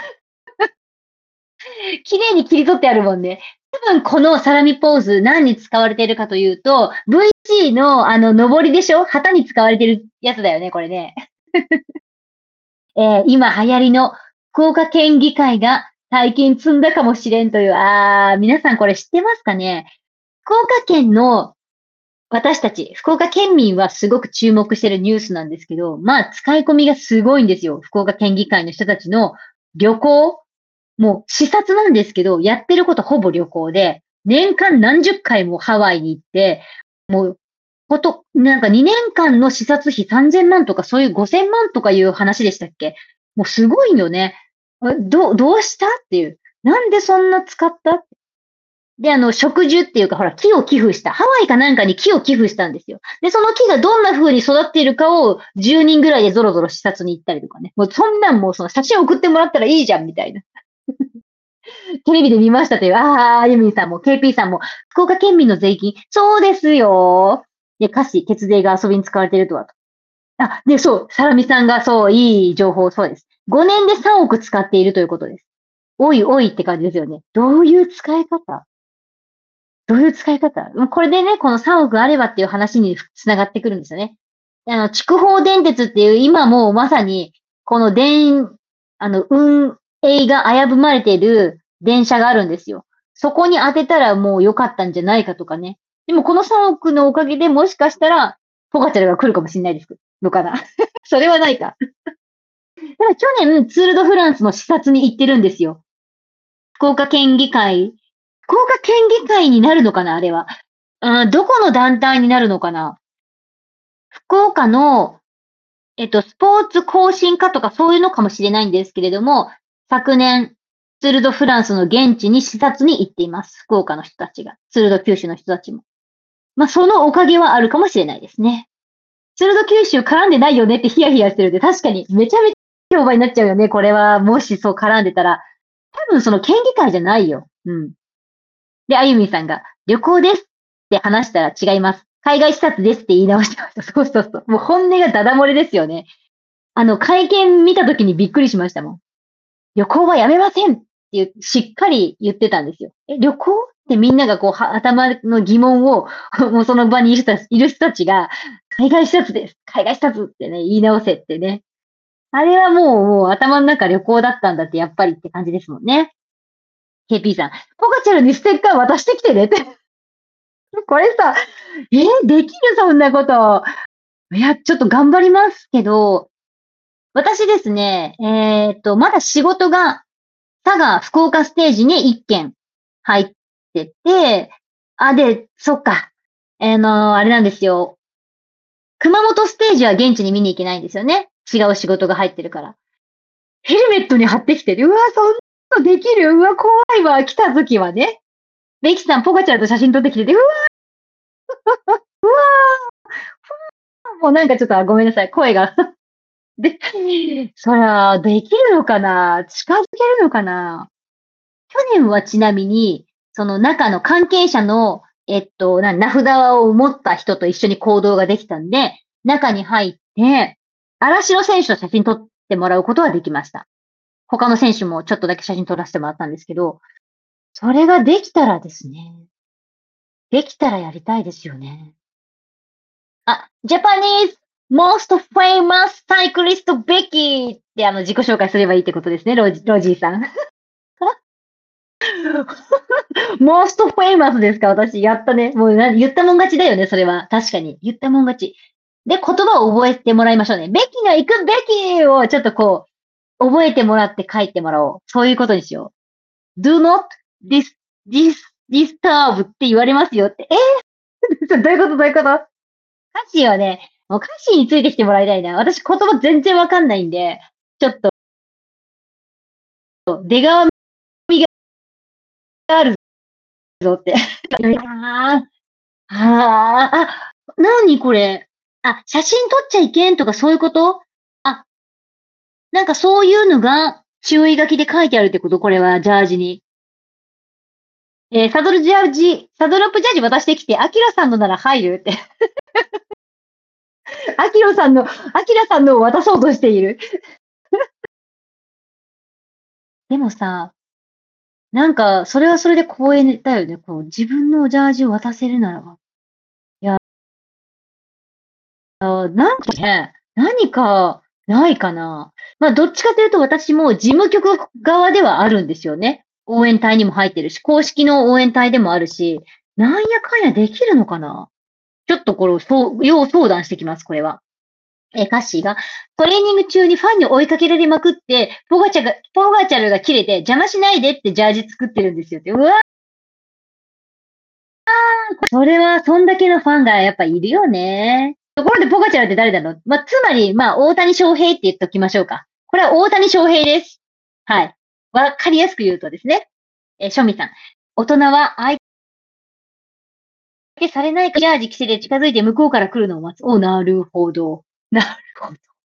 A: 綺麗に切り取ってあるもんね。多分このサラミポーズ何に使われているかというと、ブイシー のあの、上りでしょ？旗に使われてるやつだよね、これね。えー今流行りの福岡県議会が最近積んだかもしれんという、あー、皆さんこれ知ってますかね？福岡県の私たち、福岡県民はすごく注目してるニュースなんですけど、まあ使い込みがすごいんですよ。福岡県議会の人たちの旅行、もう視察なんですけど、やってることほぼ旅行で、年間何十回もハワイに行って、もう、こと、なんかにねんかんの視察費さんぜんまんとかそういうごせんまんとかいう話でしたっけ？もうすごいよね。えどう、どうしたっていう。なんでそんな使ったで、あの、植樹っていうか、ほら、木を寄付した。ハワイかなんかに木を寄付したんですよ。で、その木がどんな風に育っているかをじゅうにんぐらいでゾロゾロ視察に行ったりとかね。もうそんなんもうその写真送ってもらったらいいじゃん、みたいな。テレビで見ましたという、ああ、ユミンさんも ケーピー さんも、福岡県民の税金、そうですよ。で、歌詞、血税が遊びに使われているとはと。あ、で、そう、サラミさんがそう、いい情報、そうです。ごねんでさんおく使っているということです。おいおいって感じですよね。どういう使い方どういう使い方これでね、このさんおくあればっていう話につながってくるんですよね。あの、筑豊電鉄っていう今もうまさに、この電、あの、運営が危ぶまれている電車があるんですよ。そこに当てたらもう良かったんじゃないかとかね。でもこのさんおくのおかげでもしかしたら、ポカチャルが来るかもしれないですのかな。それはないか。ただ去年、ツール・ド・フランスの視察に行ってるんですよ。福岡県議会。福岡県議会になるのかなあれは。うん、どこの団体になるのかな？福岡の、えっと、スポーツ更新課とかそういうのかもしれないんですけれども、昨年、ツール・ド・フランスの現地に視察に行っています。福岡の人たちが。ツール・ド・九州の人たちも。まあ、そのおかげはあるかもしれないですね。ツール・ド・九州絡んでないよねってヒヤヒヤしてるんで、確かにめちゃめちゃ評判になっちゃうよね。これは、もしそう絡んでたら。多分その県議会じゃないよ。うん。で、あゆみさんが、旅行ですって話したら違います。海外視察ですって言い直してました。そうそうそう。もう本音がダダ漏れですよね。あの、会見見た時にびっくりしましたもん。旅行はやめませんって言うしっかり言ってたんですよ。え、旅行ってみんながこう、は頭の疑問を、もうその場にいる人たちいる人たちが、海外視察です。海外視察ってね、言い直せってね。あれはもう、もう頭の中旅行だったんだって、やっぱりって感じですもんね。ケーピー さん、ポカチャルにステッカー渡してきてねって。これさ、え、できるそんなこと。いや、ちょっと頑張りますけど、私ですね、えっと、まだ仕事が、佐賀、福岡ステージにいっけん入ってて、あ、で、そっか。あの、あれなんですよ。熊本ステージは現地に見に行けないんですよね。違う仕事が入ってるから。ヘルメットに貼ってきてる。うわ、そんなのできる。うわ、怖いわ。来た時はね。ベキさん、ポカチャルと写真撮ってきてて、うわ、うわもうなんかちょっとごめんなさい。声がで、そら、できるのかな？近づけるのかな？去年はちなみに、その中の関係者の、えっと、な名札を持った人と一緒に行動ができたんで、中に入って、荒城選手と写真撮ってもらうことはできました。他の選手もちょっとだけ写真撮らせてもらったんですけど、それができたらですね、できたらやりたいですよね。あ、ジャパニーズ most famous cyclist Becky ってあの自己紹介すればいいってことですね、ロジロジーさん。most famous ですか私。やったね。もうな言ったもん勝ちだよね、それは。確かに。言ったもん勝ち。で、言葉を覚えてもらいましょうね。ベキの行くベキをちょっとこう、覚えてもらって書いてもらおう。そういうことにしよう。do not dis, dis, disturb って言われますよって。えー、どういうことどういうこと歌詞はね、もう歌詞についてきてもらいたいな。私言葉全然わかんないんで、ちょっと、出川味があるぞって。ああ、あ、なにこれ。あ、写真撮っちゃいけんとかそういうこと？あ、なんかそういうのが注意書きで書いてあるってことこれは、ジャージに。えーサドルジャージ、サドルアップジャージ渡してきて、アキラさんのなら入るって。アキラさんの、アキラさんのを渡そうとしている。でもさ、なんか、それはそれで光栄だよね。こう、自分のジャージを渡せるならば。いや、なんかね、何かないかな。まあ、どっちかというと私も事務局側ではあるんですよね。応援隊にも入ってるし、公式の応援隊でもあるし、なんやかんやできるのかな。ちょっとこれを、そう、要相談してきます、これは。え、カッシーが、トレーニング中にファンに追いかけられまくって、ポガチャが、ポガチャルが切れて、邪魔しないでってジャージ作ってるんですよって。うわー、それは、そんだけのファンがやっぱいるよね。ところで、ポガチャルって誰なの？まあ、つまり、まあ、大谷翔平って言っときましょうか。これは大谷翔平です。はい。わかりやすく言うとですね。えー、ショミさん。大人は相手されないかジャージ着せて近づいて向こうから来るのを待つ。お、なるほど。なるほど。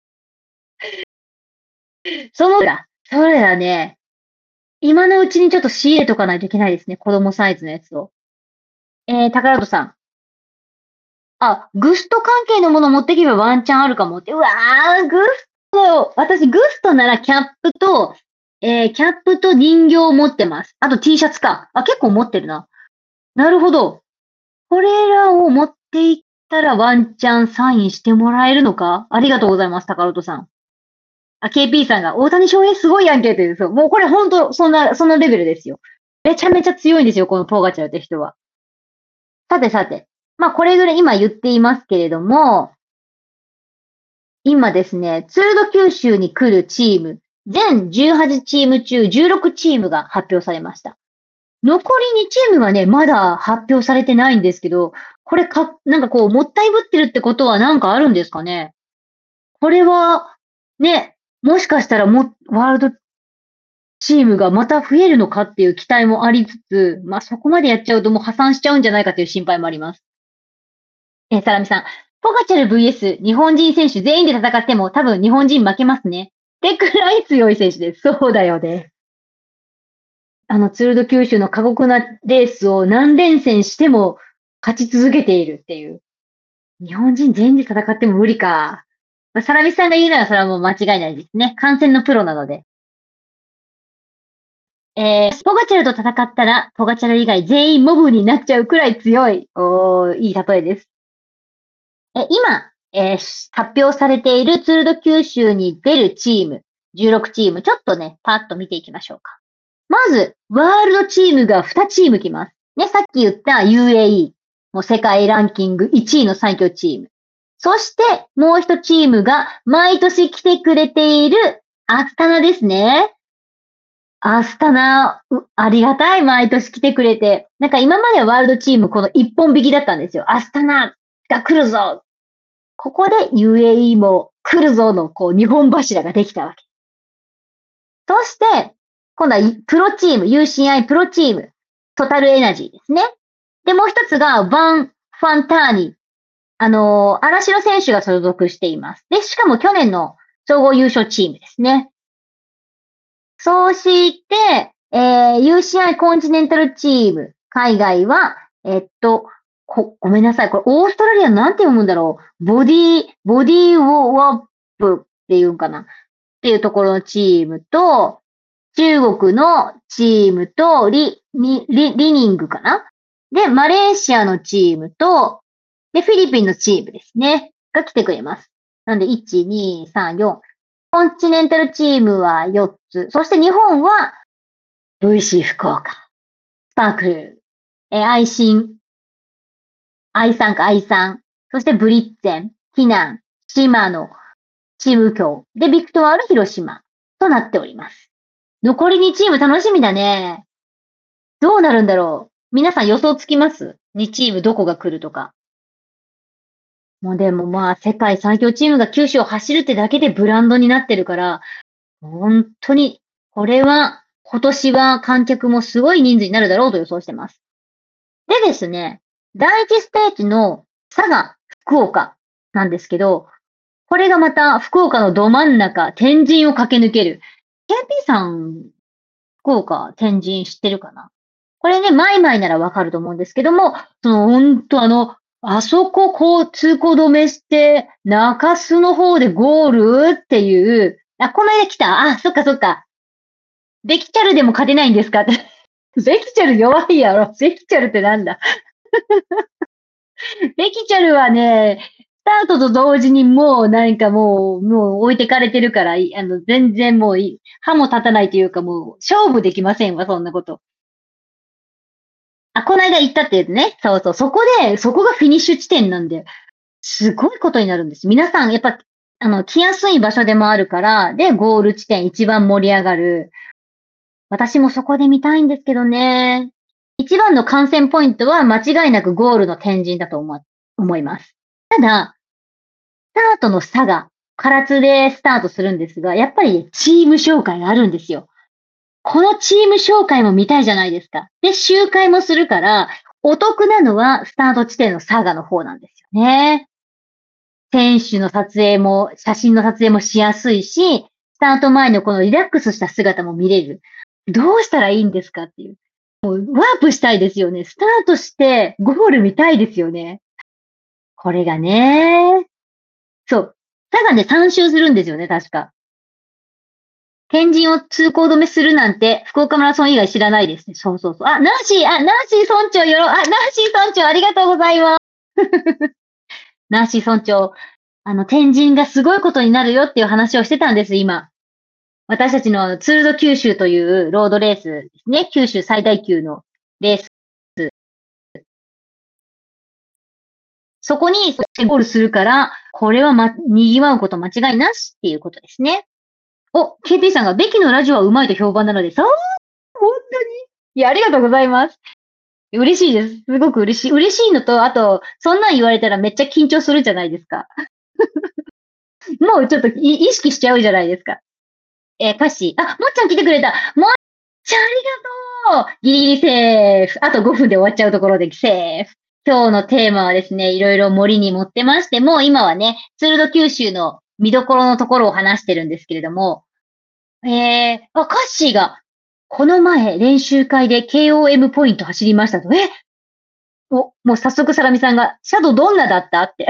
A: そのだ。それだね。今のうちにちょっと仕入れとかないといけないですね。子供サイズのやつを。えー、宝戸さん。あ、グスト関係のもの持ってけばワンチャンあるかもって。うわー、グスト。私、グストならキャップと、えー、キャップと人形を持ってます。あと T シャツか。あ、結構持ってるな。なるほど。これらを持っていったらワンチャンサインしてもらえるのか？ありがとうございます、宝戸さん。あ、ケーピー さんが、大谷翔平すごいやんけって言う。そう。もうこれほんと、そんな、そのレベルですよ。めちゃめちゃ強いんですよ、このポーガチャルって人は。さてさて。まあ、これぐらい今言っていますけれども、今ですね、ツールド九州に来るチーム、全じゅうはちチーム中じゅうろくチームが発表されました。残りにチームはね、まだ発表されてないんですけど、これか、なんかこう、もったいぶってるってことはなんかあるんですかね？これは、ね、もしかしたらも、ワールドチームがまた増えるのかっていう期待もありつつ、まあそこまでやっちゃうともう破産しちゃうんじゃないかという心配もあります。えー、サラミさん。ポガチャル ブイエス 日本人選手全員で戦っても多分日本人負けますね。ってくらい強い選手です。そうだよね。あの、ツールド九州の過酷なレースを何連戦しても勝ち続けているっていう。日本人全員で戦っても無理か。まあ、サラミさんが言うならそれはもう間違いないですね。観戦のプロなので。えー、ポガチャルと戦ったら、ポガチャル以外全員モブになっちゃうくらい強い。おー、いい例えです。え、今、えー発表されているツールド九州に出るチーム、じゅうろくチーム、ちょっとね、パッと見ていきましょうか。まず、ワールドチームがにチーム来ます。ね、さっき言った ユーエーイー、もう世界ランキングいちいの最強チーム。そして、もう一チームが毎年来てくれているアスタナですね。アスタナ、ありがたい、毎年来てくれて。なんか今まではワールドチームこの一本引きだったんですよ。アスタナが来るぞ。ここで ユーエーイー も来るぞのこう二本柱ができたわけ。そして、今度はプロチーム、ユーシーアイ プロチーム、トタルエナジーですね。で、もう一つがバン・ファンターニ。あのー、嵐の選手が所属しています。で、しかも去年の総合優勝チームですね。そうして、えー、ユーシーアイ コンチネンタルチーム、海外は、えっと、こ、ごめんなさい。これ、オーストラリアなんて読むんだろう。ボディ、ボディウォップっていうんかな。っていうところのチームと、中国のチームと、リ、リ、リ、リニングかな。で、マレーシアのチームと、で、フィリピンのチームですね。が来てくれます。 なんで、いち、に、さん、よん。コンチネンタルチームはよっつ。そして日本は ブイシー 福岡、スパークル、えー、愛心、愛さんか愛さん。そしてブリッツェン、避難、島野、チーム京。で、ビクトワール広島となっております。残りにチーム楽しみだね。どうなるんだろう。皆さん予想つきます？ に チームどこが来るとか。もうでもまあ、世界最強チームが九州を走るってだけでブランドになってるから、本当に、これは、今年は観客もすごい人数になるだろうと予想してます。でですね、第一ステージの佐賀、福岡なんですけど、これがまた福岡のど真ん中、天神を駆け抜ける。ケーピー さん、福岡、天神知ってるかな？これね、マイマイならわかると思うんですけども、その、ほんとあの、あそこ、こう、通行止めして、中洲の方でゴールっていう、あ、この間来た。あ、そっかそっか。ベキチャルでも勝てないんですかって。ベキチャル弱いやろ。ベキチャルってなんだ。ベキチャルはね、スタートと同時にもうなんかもう、もう置いてかれてるから、いあの、全然もうい、歯も立たないというかもう、勝負できませんわ、そんなこと。あ、この間行ったって言うね。そうそう。そこで、そこがフィニッシュ地点なんで、すごいことになるんです。皆さん、やっぱ、あの、来やすい場所でもあるから、で、ゴール地点一番盛り上がる。私もそこで見たいんですけどね。一番の観戦ポイントは間違いなくゴールの天神だと思思います。ただ、スタートの差が、唐津でスタートするんですが、やっぱりチーム紹介があるんですよ。このチーム紹介も見たいじゃないですか。で、周回もするから、お得なのはスタート地点の佐賀の方なんですよね。選手の撮影も、写真の撮影もしやすいし、スタート前のこのリラックスした姿も見れる。どうしたらいいんですかっていう。もうワープしたいですよね。スタートしてゴール見たいですよね。これがね。そう。佐賀でさん周するんですよね、確か。天神を通行止めするなんて、福岡マラソン以外知らないですね。そうそうそう。あ、ナンシー、あ、ナンシー村長よろ、あ、ナンシー村長ありがとうございます。ナンシー村長、あの、天神がすごいことになるよっていう話をしてたんです、今。私たちのツールド九州というロードレースですね。九州最大級のレース。そこにゴールするから、これはま、賑わうこと間違いなしっていうことですね。お、ケーピー さんが、ベキのラジオはうまいと評判なので、さあ、本当に。いや、ありがとうございます。嬉しいです。すごく嬉しい。嬉しいのと、あと、そんなん言われたらめっちゃ緊張するじゃないですか。もうちょっと意識しちゃうじゃないですか。えー歌詞。あ、もっちゃん来てくれた。もっちゃんありがとう。ギリギリセーフ。あとごふんで終わっちゃうところでセーフ。今日のテーマはですね、いろいろ森に持ってまして、もう今はね、ツールド九州の見どころのところを話してるんですけれども、えー、あ、カッシーが、この前練習会で ケーオーエム ポイント走りましたと。えお、もう早速サラミさんが、シャドウどんなだったって。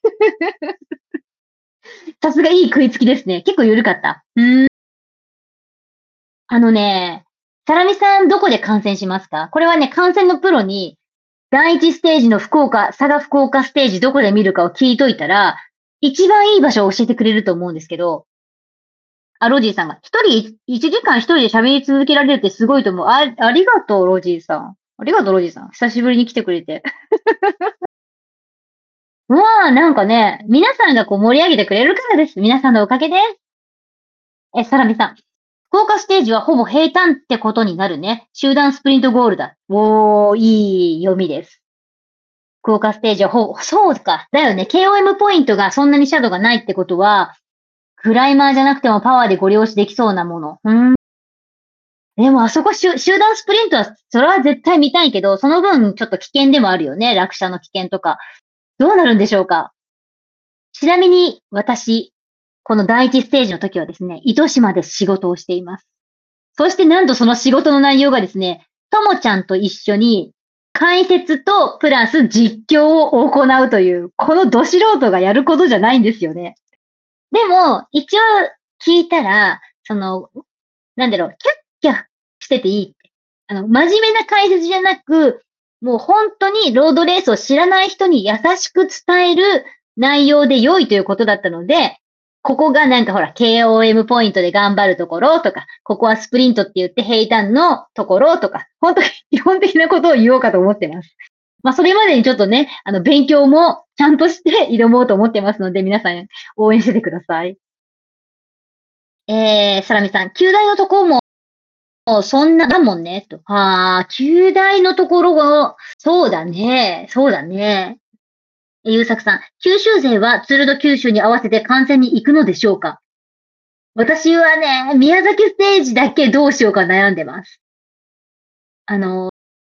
A: さすがいい食いつきですね。結構緩かった。うーん。あのね、サラミさんどこで観戦しますか？これはね、観戦のプロに、第一ステージの福岡、佐賀福岡ステージどこで見るかを聞いといたら、一番いい場所を教えてくれると思うんですけど、あ、ロジーさんが、一人、一時間一人で喋り続けられるってすごいと思う。あ、ありがとう、ロジーさん。ありがとう、ロジーさん。久しぶりに来てくれて。うわあ、なんかね、皆さんがこう盛り上げてくれるからです。皆さんのおかげです。え、サラミさん。福岡ステージはほぼ平坦ってことになるね。集団スプリントゴールだ。おー、いい読みです。福岡ステージはほぼ、そうか。だよね。ケーオーエム ポイントがそんなにシャドウがないってことは、クライマーじゃなくてもパワーでご利用しできそうなもの。うーん。でもあそこ集集団スプリントは、それは絶対見たいけど、その分ちょっと危険でもあるよね。落車の危険とか。どうなるんでしょうか。ちなみに、私、この第一ステージの時はですね、糸島で仕事をしています。そしてなんとその仕事の内容がですね、ともちゃんと一緒に解説とプラス実況を行うという、このど素人がやることじゃないんですよね。でも、一応聞いたら、その、なんだろう、キャッキャしてていいって。あの、真面目な解説じゃなく、もう本当にロードレースを知らない人に優しく伝える内容で良いということだったので、ここがなんかほら、ケーオーエム ポイントで頑張るところとか、ここはスプリントって言って平坦のところとか、本当に基本的なことを言おうかと思ってます。まあ、それまでにちょっとね、あの、勉強もちゃんとして挑もうと思ってますので、皆さん応援しててください。えー、サラミさん、旧大のところも、そんなだもんね、と。ああ、旧大のところが、そうだね、そうだね。ゆうさくさん、九州勢はツールド九州に合わせて観戦に行くのでしょうか？私はね、宮崎ステージだけどうしようか悩んでます。あの、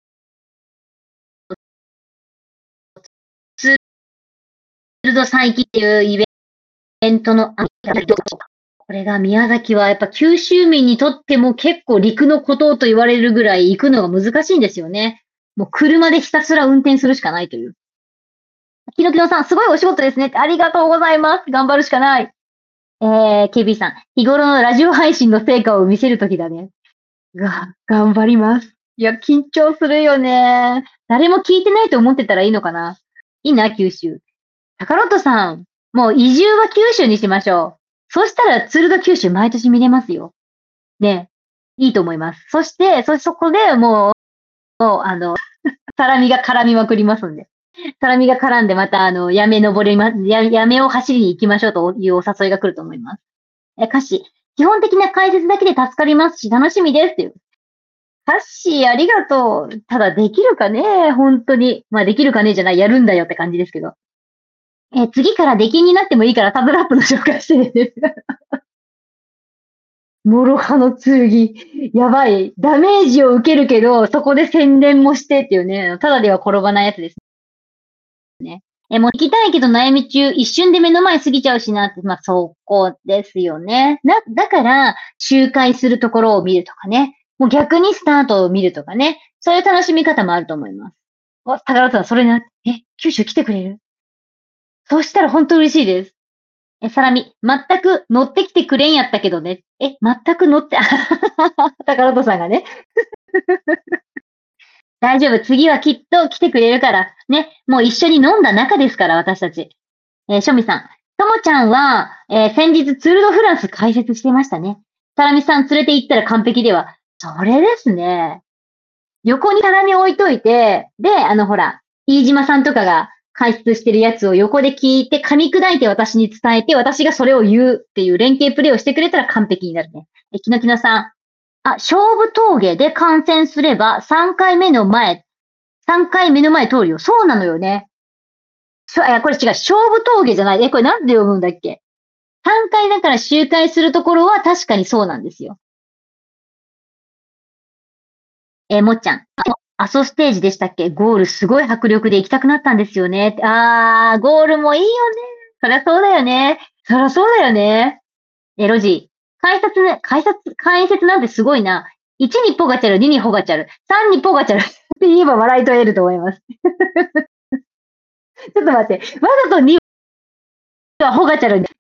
A: ツールド再起っていうイベントの、これが宮崎はやっぱ九州民にとっても結構陸の孤島と言われるぐらい行くのが難しいんですよね。もう車でひたすら運転するしかないという。きのきのさん、すごいお仕事ですね。ありがとうございます。頑張るしかない。えー、ケービー さん、日頃のラジオ配信の成果を見せるときだね。が、頑張ります。いや、緊張するよね。誰も聞いてないと思ってたらいいのかな。いいな、九州。タカロットさん、もう移住は九州にしましょう。そしたら、ツールド九州毎年見れますよ。ね。いいと思います。そして、そ、そこでもう、もう、あの、サラミが絡みまくりますんで。サラミが絡んで、また、あの、やめ登りま、や、やめを走りに行きましょうというお誘いが来ると思います。え、歌詞。基本的な解説だけで助かりますし、楽しみですっていう。歌詞、ありがとう。ただ、できるかね本当に。まあ、できるかねじゃない、やるんだよって感じですけど。え、次から出禁になってもいいからタブラップの紹介してね。諸刃の剣。やばい。ダメージを受けるけど、そこで宣伝もしてっていうね、ただでは転ばないやつですね。え、もう行きたいけど悩み中、一瞬で目の前過ぎちゃうしなって、まあそこですよね。な、だから、周回するところを見るとかね。もう逆にスタートを見るとかね。そういう楽しみ方もあると思います。お、高田さん、それな、え、九州来てくれる？そうしたら本当嬉しいです。え、サラミ、全く乗ってきてくれんやったけどね。え、全く乗って、あははは宝戸さんがね。大丈夫。次はきっと来てくれるから。ね。もう一緒に飲んだ仲ですから、私たち。えー、ショミさん。ともちゃんは、えー先日ツール・ド・フランス解説してましたね。サラミさん連れて行ったら完璧では。それですね。横にサラミ置いといて、で、あのほら、飯島さんとかが解説してるやつを横で聞いて、噛み砕いて私に伝えて、私がそれを言うっていう連携プレイをしてくれたら完璧になるね。え、きのきのさん。あ、勝負峠で観戦すればさんかいめの前、さんかい目の前通るよ。そうなのよね。しょ、え、これ違う。勝負峠じゃない。え、これなんで読むんだっけ？ さん 回だから周回するところは確かにそうなんですよ。えーもっちゃん。あ、阿蘇ステージでしたっけ？ゴールすごい迫力で行きたくなったんですよね。あー、ゴールもいいよね。そりゃそうだよね。そりゃそうだよね。え、ロジー。解説ね、解説、解説なんてすごいな。いちにポガチャル、ににポガチャル、さんにポガチャルって言えば笑い取れると思います。ちょっと待って。わざとにはポガチャルで。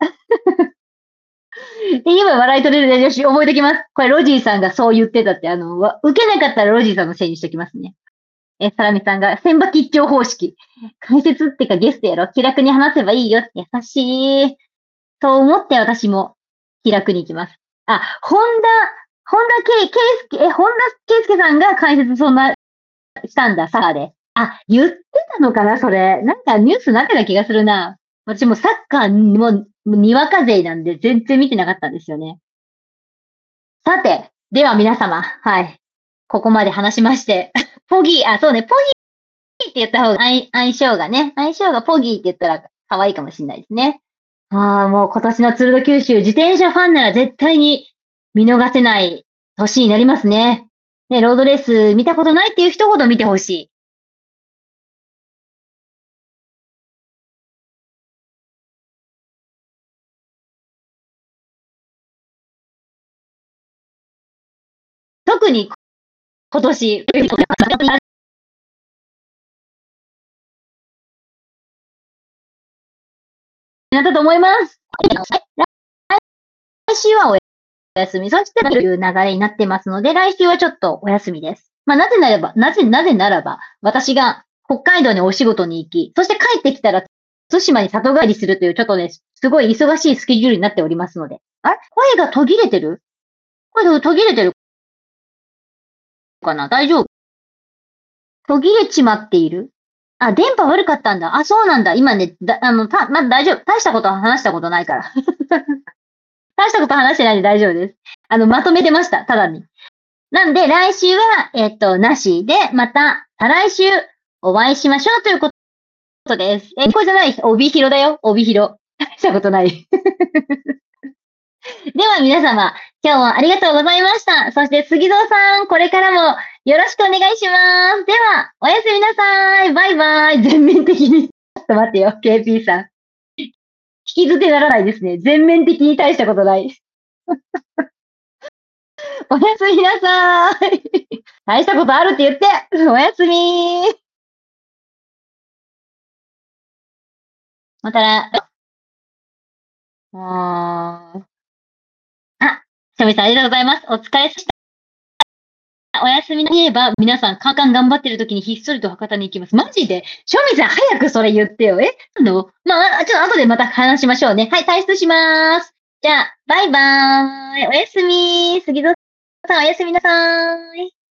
A: 言えば笑い取れるで、よし、覚えておきます。これロジーさんがそう言ってたって、あの、わ受けなかったらロジーさんのせいにしておきますね。え、サラミさんが、千葉吉兆方式。解説ってかゲストやろ。気楽に話せばいいよ。優しい。そう思って私も気楽に行きます。あ、本田、本田圭、圭介、え、本田圭介さんが解説そんな、したんだ、サーで。あ、言ってたのかな、それ。なんかニュースになってた気がするな。私もサッカーも、にわか勢なんで全然見てなかったんですよね。さて、では皆様、はい。ここまで話しまして。ポギー、あ、そうね、ポギーって言った方が相相性がね、相性がポギーって言ったら可愛いかもしれないですね。ああ、もう今年のツールド九州、自転車ファンなら絶対に見逃せない年になりますね。ね、ロードレース見たことないっていう人ほど見てほしい。特に今年、なったと思います。来週はお休み、そしてという流れになってますので、来週はちょっとお休みです。まあ、なぜならば、なぜ、なぜならば、私が北海道にお仕事に行き、そして帰ってきたら対馬に里帰りするという、ちょっとね、すごい忙しいスケジュールになっておりますので。あれ声が途切れてる声途切れてるかな大丈夫途切れちまっているあ、電波悪かったんだ。あ、そうなんだ。今ね、だ、あの、た、まだ大丈夫。大したこと話したことないから。大したこと話してないんで大丈夫です。あの、まとめてました。ただに。なんで、来週は、えっと、なしで、また、再来週、お会いしましょうということです。え、これじゃない、帯広だよ。帯広。大したことない。では皆様、今日もありがとうございました。そして杉蔵さん、これからもよろしくお願いします。では、おやすみなさい。バイバイ。全面的に。ちょっと待ってよ、ケーピー さん。聞き捨てならないですね。全面的に大したことない。おやすみなさい。大したことあるって言って。おやすみ。またな。あー。あ、しょみさんありがとうございます。お疲れ様でした。お休みの言えば、皆さん、カンカン頑張ってる時にひっそりと博多に行きます。マジでしょみさん、早くそれ言ってよ。えあのまあ、ちょっと後でまた話しましょうね。はい、退出します。じゃあ、バイバーイ。おやすみ。杉戸さん、おやすみなさーい。